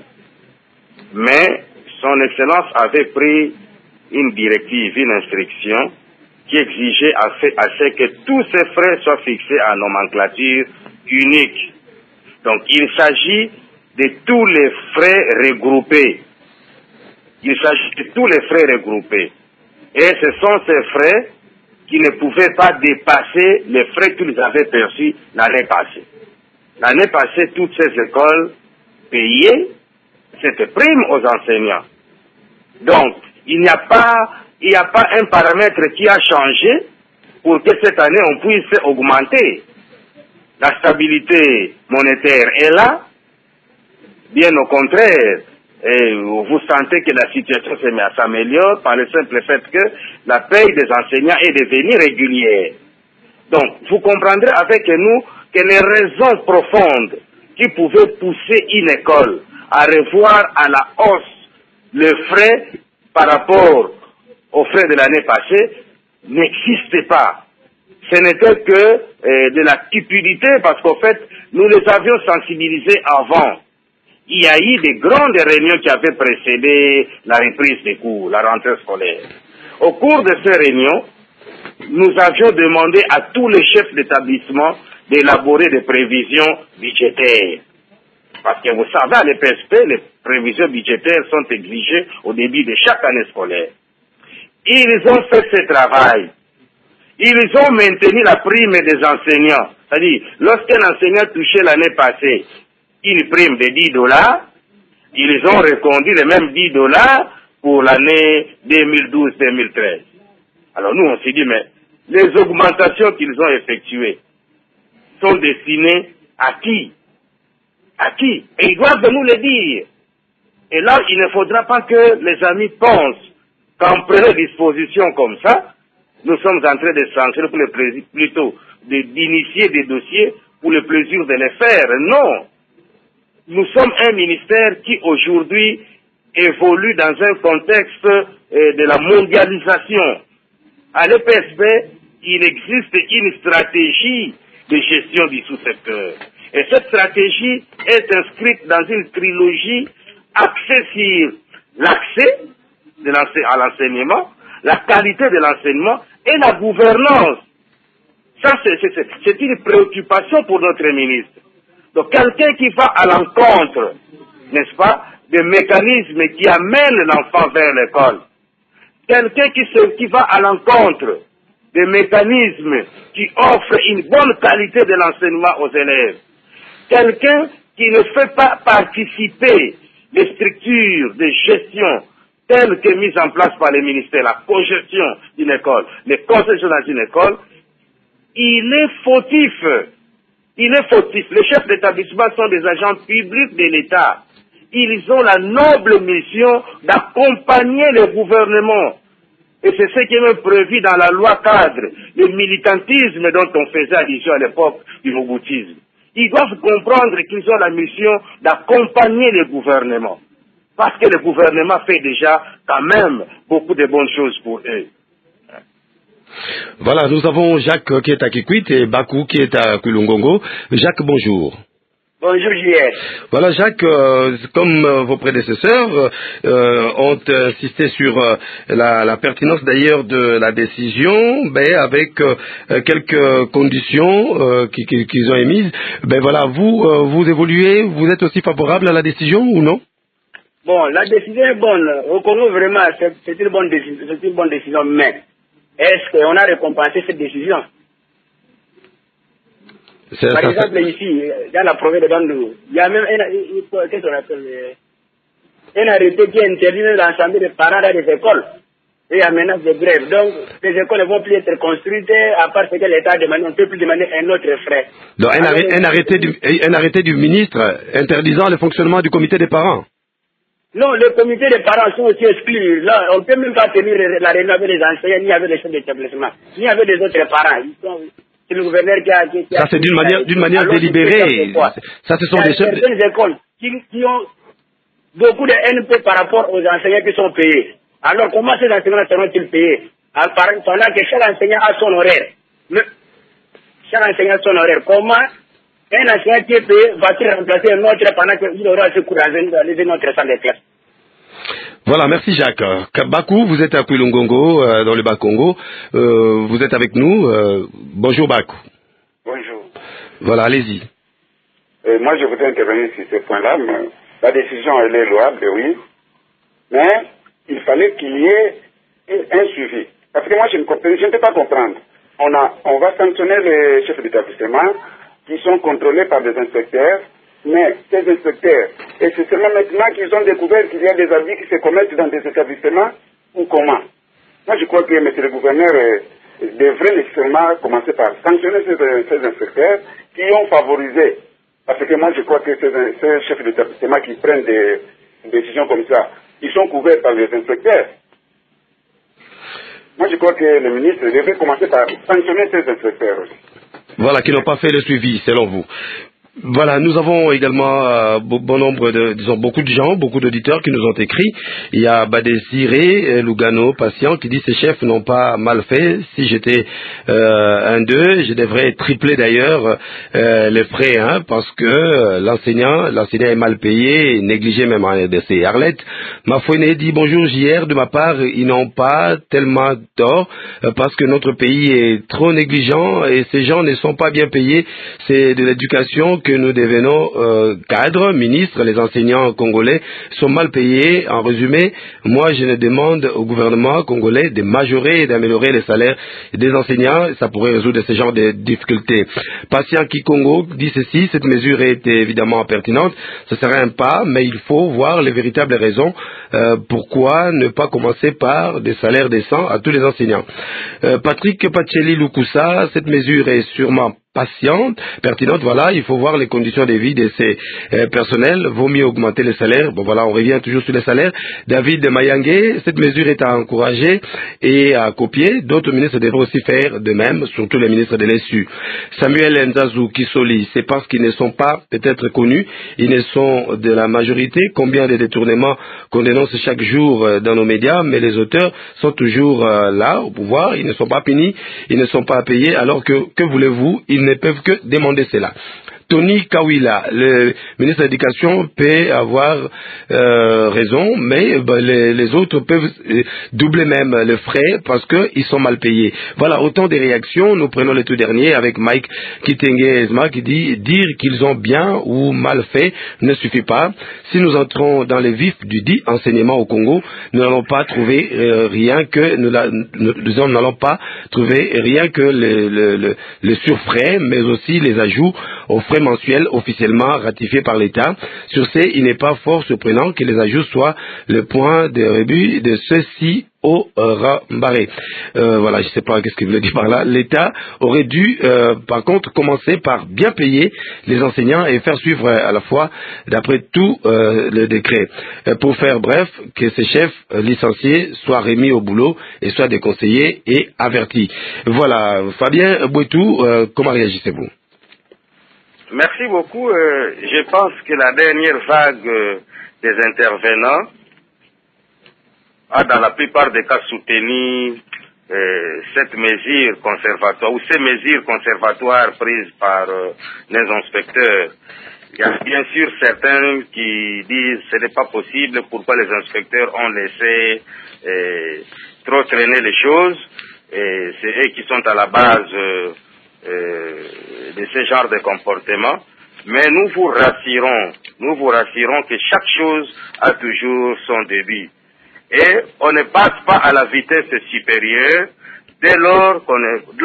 Mais son Excellence avait pris une directive, une instruction qui exigeait à ce que tous ces frais soient fixés en nomenclature unique. Donc il s'agit de tous les frais regroupés. Il s'agit de tous les frais regroupés. Et ce sont ces frais qui ne pouvaient pas dépasser les frais qu'ils avaient perçus l'année passée. L'année passée, toutes ces écoles payaient cette prime aux enseignants. Donc, il n'y a pas un paramètre qui a changé pour que cette année on puisse augmenter. La stabilité monétaire est là, bien au contraire. Et vous sentez que la situation s'améliore par le simple fait que la paye des enseignants est devenue régulière. Donc, vous comprendrez avec nous que les raisons profondes qui pouvaient pousser une école à revoir à la hausse le frais par rapport aux frais de l'année passée n'existaient pas. Ce n'était que de la cupidité parce qu'en fait, nous les avions sensibilisés avant. Il y a eu des grandes réunions qui avaient précédé la reprise des cours, la rentrée scolaire. Au cours de ces réunions, nous avions demandé à tous les chefs d'établissement d'élaborer des prévisions budgétaires. Parce que vous savez, à l'EPSP, les prévisions budgétaires sont exigées au début de chaque année scolaire. Ils ont fait ce travail. Ils ont maintenu la prime des enseignants. C'est-à-dire, lorsqu'un enseignant touchait l'année passée une prime de $10, ils ont reconduit les mêmes $10 pour l'année 2012-2013. Alors nous, on s'est dit, mais les augmentations qu'ils ont effectuées sont destinées à qui? À qui? Et ils doivent nous le dire. Et là, il ne faudra pas que les amis pensent qu'en prenant disposition comme ça, nous sommes en train de sanctionner pour plutôt d'initier des dossiers pour le plaisir de les faire. Non. Nous sommes un ministère qui aujourd'hui évolue dans un contexte de la mondialisation. À l'EPSB, il existe une stratégie de gestion du sous-secteur. Et cette stratégie est inscrite dans une trilogie axée sur l'accès à l'enseignement, la qualité de l'enseignement et la gouvernance. Ça, c'est une préoccupation pour notre ministre. Donc, quelqu'un qui va à l'encontre, n'est-ce pas, des mécanismes qui amènent l'enfant vers l'école, quelqu'un qui va à l'encontre des mécanismes qui offrent une bonne qualité de l'enseignement aux élèves, quelqu'un qui ne fait pas participer les structures de gestion telles que mises en place par les ministères, la cogestion d'une école, les concessions dans une école, il est fautif. Il est fautif. Les chefs d'établissement sont des agents publics de l'État. Ils ont la noble mission d'accompagner le gouvernement. Et c'est ce qui est même prévu dans la loi cadre, le militantisme dont on faisait allusion à l'époque du Mobutisme. Ils doivent comprendre qu'ils ont la mission d'accompagner le gouvernement. Parce que le gouvernement fait déjà quand même beaucoup de bonnes choses pour eux. Voilà, nous avons Jacques qui est à Kikwit et Bakou qui est à Kulungongo. Jacques, bonjour. Bonjour, JR. Voilà, Jacques, comme vos prédécesseurs ont insisté sur la pertinence d'ailleurs de la décision, avec quelques conditions qu'ils ont émises. Voilà, vous évoluez, vous êtes aussi favorable à la décision ou non? Bon, la décision est bonne. Reconnaissons vraiment, c'est une bonne décision, mais est-ce qu'on a récompensé cette décision? Par exemple, ici, dans la province de Bandung, il y a même un arrêté qui interdit l'ensemble des parents dans les écoles. Et il y a menace de grève. Donc, les écoles ne vont plus être construites, à part ce que l'État a demandé, on ne peut plus demander un autre frais. Donc, un arrêté du ministre interdisant le fonctionnement du comité des parents. Non, les comités des parents sont aussi exclus. Là, on ne peut même pas tenir la réunion avec les enseignants, ni avec les chefs d'établissement, ni avec les autres parents. C'est le gouverneur qui a ça, c'est d'une manière délibérée. Ça, ce sont des chefs. Certaines écoles qui ont beaucoup de NP par rapport aux enseignants qui sont payés. Alors, comment ces enseignants seront-ils payés? Pendant que chaque enseignant a son horaire. Chaque enseignant a son horaire. Comment un enseignant qui est payé va-t-il remplacer un autre pendant qu'il aura ce cours dans une autre salle de classe? Voilà, merci Jacques. Bakou, vous êtes à Kulungongo, dans le Bas-Congo. Vous êtes avec nous. Bonjour Bakou. Bonjour. Voilà, allez-y. Moi, je voudrais intervenir sur ce point-là. La décision, elle est louable, oui. Mais il fallait qu'il y ait un suivi. Parce que moi, je ne peux pas comprendre. On va sanctionner les chefs d'établissement qui sont contrôlés par des inspecteurs. Mais ces inspecteurs, et c'est seulement maintenant qu'ils ont découvert qu'il y a des abus qui se commettent dans des établissements, ou comment? Moi, je crois que M. le gouverneur devrait nécessairement commencer par sanctionner ces inspecteurs qui ont favorisé. Parce que moi, je crois que ces chefs d'établissement qui prennent des décisions comme ça, ils sont couverts par les inspecteurs. Moi, je crois que le ministre devrait commencer par sanctionner ces inspecteurs aussi. Voilà, qui n'ont pas fait le suivi, selon vous. Voilà, nous avons également bon nombre beaucoup de gens, beaucoup d'auditeurs qui nous ont écrit. Il y a Badesiré, Lugano, patient, qui dit ces chefs n'ont pas mal fait. Si j'étais un d'eux, je devrais tripler d'ailleurs les frais, parce que l'enseignant est mal payé, négligé même en RDC. Arlette Mafouene dit bonjour JR, de ma part, ils n'ont pas tellement tort, parce que notre pays est trop négligent et ces gens ne sont pas bien payés. C'est de l'éducation que nous devenons cadres, ministres, les enseignants congolais sont mal payés. En résumé, moi je ne demande au gouvernement congolais de majorer et d'améliorer les salaires des enseignants, ça pourrait résoudre ce genre de difficultés. Patient Kikongo dit ceci, cette mesure est évidemment pertinente, ce serait un pas, mais il faut voir les véritables raisons. Pourquoi ne pas commencer par des salaires décents à tous les enseignants? Patrick Pacheli Lukusa, cette mesure est sûrement pertinente, voilà, il faut voir les conditions de vie de ces personnels, vaut mieux augmenter les salaires. Bon voilà, on revient toujours sur les salaires. David Mayangé, cette mesure est à encourager et à copier. D'autres ministres devraient aussi faire de même, surtout les ministres de l'ESU. Samuel Nzazou Kisoli, c'est parce qu'ils ne sont pas peut-être connus, ils ne sont de la majorité. Combien de détournements qu'on dénonce chaque jour dans nos médias, mais les auteurs sont toujours là, au pouvoir, ils ne sont pas punis, ils ne sont pas payés, alors que voulez-vous, ils ne peuvent que demander cela. Tony Kawila, le ministre de l'Éducation, peut avoir raison, mais les autres peuvent doubler même les frais parce qu'ils sont mal payés. Voilà, autant des réactions. Nous prenons le tout dernier avec Mike Kitenge Esma qui dit « Dire qu'ils ont bien ou mal fait ne suffit pas. Si nous entrons dans les vifs du dit enseignement au Congo, nous n'allons pas trouver rien que nous n'allons pas trouver rien que le surfrais, mais aussi les ajouts aux frais mensuels officiellement ratifiés par l'État. Sur ce, il n'est pas fort surprenant que les ajouts soient le point de rebut de ceux-ci au rembarré. Voilà, je ne sais pas qu'est-ce qu'il veut dire par là. L'État aurait dû, par contre, commencer par bien payer les enseignants et faire suivre à la fois, d'après tout, le décret. Pour faire bref, que ces chefs licenciés soient remis au boulot et soient déconseillés et avertis. Voilà, Fabien Bouetou, comment réagissez-vous? Merci beaucoup. Je pense que la dernière vague des intervenants a dans la plupart des cas soutenu cette mesure conservatoire ou ces mesures conservatoires prises par les inspecteurs. Il y a bien sûr certains qui disent que ce n'est pas possible, pourquoi les inspecteurs ont laissé trop traîner les choses, et c'est eux qui sont à la base de ce genre de comportement. Mais nous vous rassurons que chaque chose a toujours son début. Et on ne passe pas à la vitesse supérieure dès lors qu'on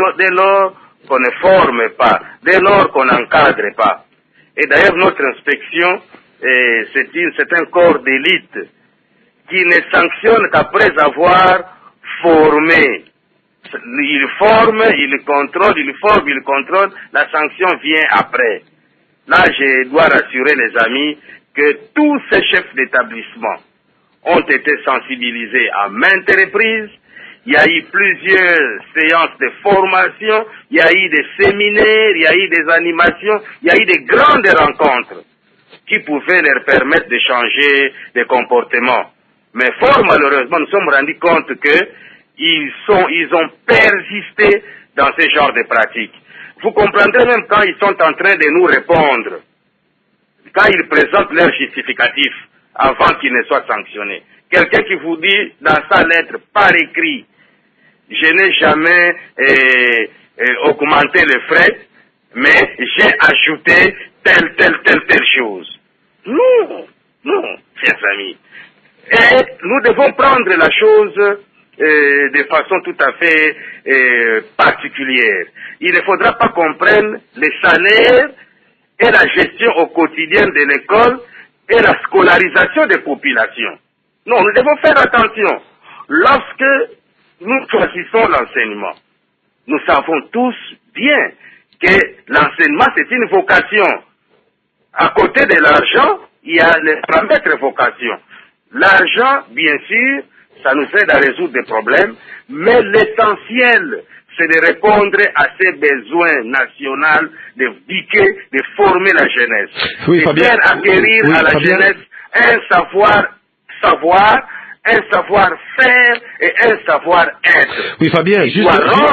ne forme pas, dès lors qu'on n'encadre pas. Et d'ailleurs notre inspection, c'est un corps d'élite qui ne sanctionne qu'après avoir formé. Il forme, il contrôle, il forme, il contrôle, la sanction vient après. Là, je dois rassurer les amis que tous ces chefs d'établissement ont été sensibilisés à maintes reprises. Il y a eu plusieurs séances de formation, il y a eu des séminaires, il y a eu des animations, il y a eu des grandes rencontres qui pouvaient leur permettre de changer de comportement. Mais fort malheureusement, nous sommes rendus compte que ils ont persisté dans ce genre de pratiques. Vous comprendrez même quand ils sont en train de nous répondre, quand ils présentent leur justificatif avant qu'ils ne soient sanctionnés. Quelqu'un qui vous dit dans sa lettre par écrit, je n'ai jamais augmenté les frais, mais j'ai ajouté telle chose. Non, chers amis. Et nous devons prendre la chose de façon tout à fait particulière. Il ne faudra pas qu'on prenne les salaires et la gestion au quotidien de l'école et la scolarisation des populations. Non, nous devons faire attention. Lorsque nous choisissons l'enseignement, nous savons tous bien que l'enseignement c'est une vocation. À côté de l'argent, il y a les paramètres vocation. L'argent, bien sûr, ça nous aide à résoudre des problèmes, mais l'essentiel, c'est de répondre à ces besoins nationaux, d'éduquer, de former la jeunesse. Oui, de faire acquérir à la jeunesse un savoir-faire et un savoir-être. Oui, Fabien, juste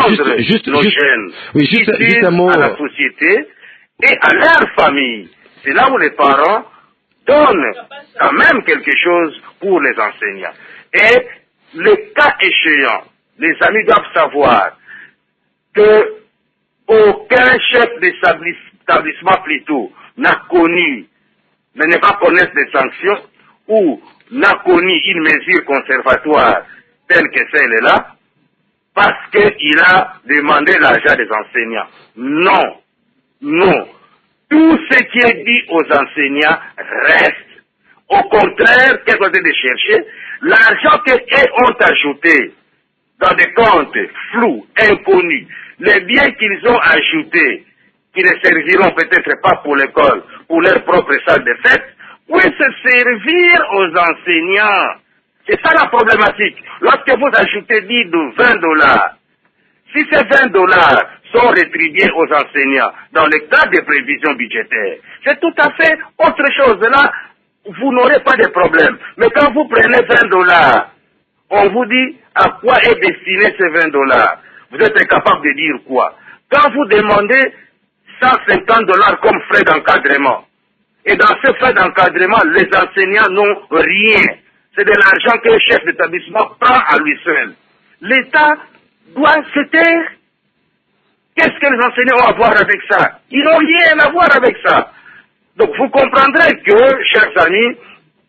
un mot à la société et à leur famille. C'est là où les parents donnent quand même quelque chose pour les enseignants. Et le cas échéant, les amis doivent savoir que aucun chef d'établissement plutôt n'a pas connaître des sanctions ou n'a connu une mesure conservatoire telle que celle-là parce qu'il a demandé l'argent des enseignants. Non. Tout ce qui est dit aux enseignants reste. Au contraire, qu'est-ce qu'on de chercher? L'argent qu'ils ont ajouté dans des comptes flous, inconnus, les biens qu'ils ont ajoutés, qui ne serviront peut-être pas pour l'école, pour leur propre salle de fête, puissent se servir aux enseignants. C'est ça la problématique. Lorsque vous ajoutez 10 ou 20 dollars, si ces 20 dollars sont rétribués aux enseignants dans le cadre des prévisions budgétaires, c'est tout à fait autre chose. Là, vous n'aurez pas de problème. Mais quand vous prenez 20 dollars, on vous dit à quoi est destiné ces 20 dollars. Vous êtes incapable de dire quoi. Quand vous demandez 150 dollars comme frais d'encadrement, et dans ces frais d'encadrement, les enseignants n'ont rien. C'est de l'argent que le chef d'établissement prend à lui seul. L'État doit se taire. Qu'est-ce que les enseignants ont à voir avec ça? Ils n'ont rien à voir avec ça. Donc vous comprendrez que, chers amis,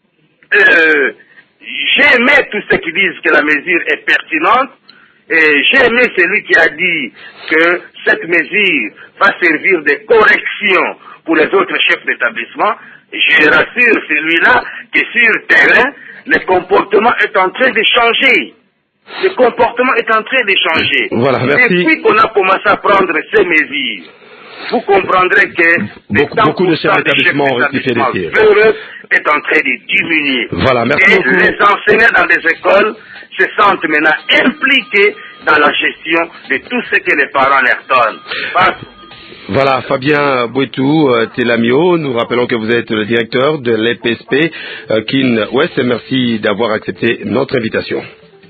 j'ai aimé tous ceux qui disent que la mesure est pertinente, et j'ai aimé celui qui a dit que cette mesure va servir de correction pour les autres chefs d'établissement. Je rassure celui-là que sur le terrain, le comportement est en train de changer. Le comportement est en train de changer. Voilà, merci. Depuis qu'on a commencé à prendre ces mesures, vous comprendrez que beaucoup de chefs d'établissement ont rectifié les tirs. Est en train de diminuer. Voilà, merci et beaucoup. Les enseignants dans les écoles se sentent maintenant impliqués dans la gestion de tout ce que les parents leur donnent. Voilà, Fabien Bouetou, Telamio, nous rappelons que vous êtes le directeur de l'EPSP Kin Ouest. Merci d'avoir accepté notre invitation.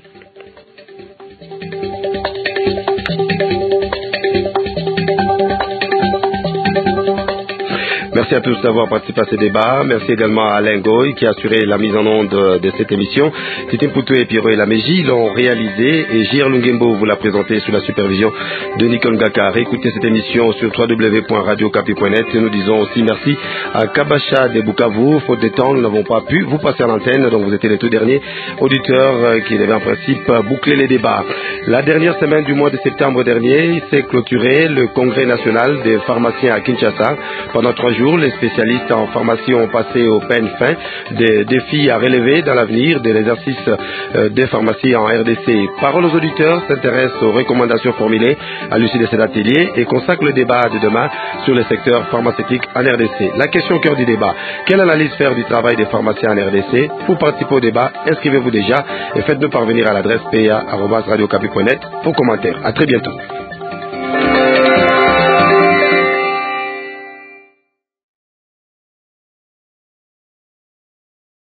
Merci à tous d'avoir participé à ce débat. Merci également à Alain Goy qui a assuré la mise en onde de cette émission. Titi Mpoutou et Pierrot et Laméji l'ont réalisé et J.R. Lungembo vous l'a présenté sous la supervision de Nicole Gaka. Écoutez cette émission sur www.radiocapi.net. Nous disons aussi merci à Kabacha de Bukavu. Faute de temps, nous n'avons pas pu vous passer à l'antenne, donc vous étiez les tout derniers auditeurs qui devaient en principe boucler les débats. La dernière semaine du mois de septembre dernier s'est clôturé le congrès national des pharmaciens à Kinshasa. Pendant 3 jours, les spécialistes en pharmacie ont passé au peigne fin des défis à relever dans l'avenir de l'exercice des pharmacies en RDC. Parole aux auditeurs s'intéresse aux recommandations formulées à l'issue de cet atelier et consacre le débat de demain sur le secteur pharmaceutique en RDC. La question au cœur du débat, quelle analyse faire du travail des pharmaciens en RDC? Pour participer au débat, inscrivez-vous déjà et faites-nous parvenir à l'adresse pa@radiocapi.net vos commentaires. À très bientôt.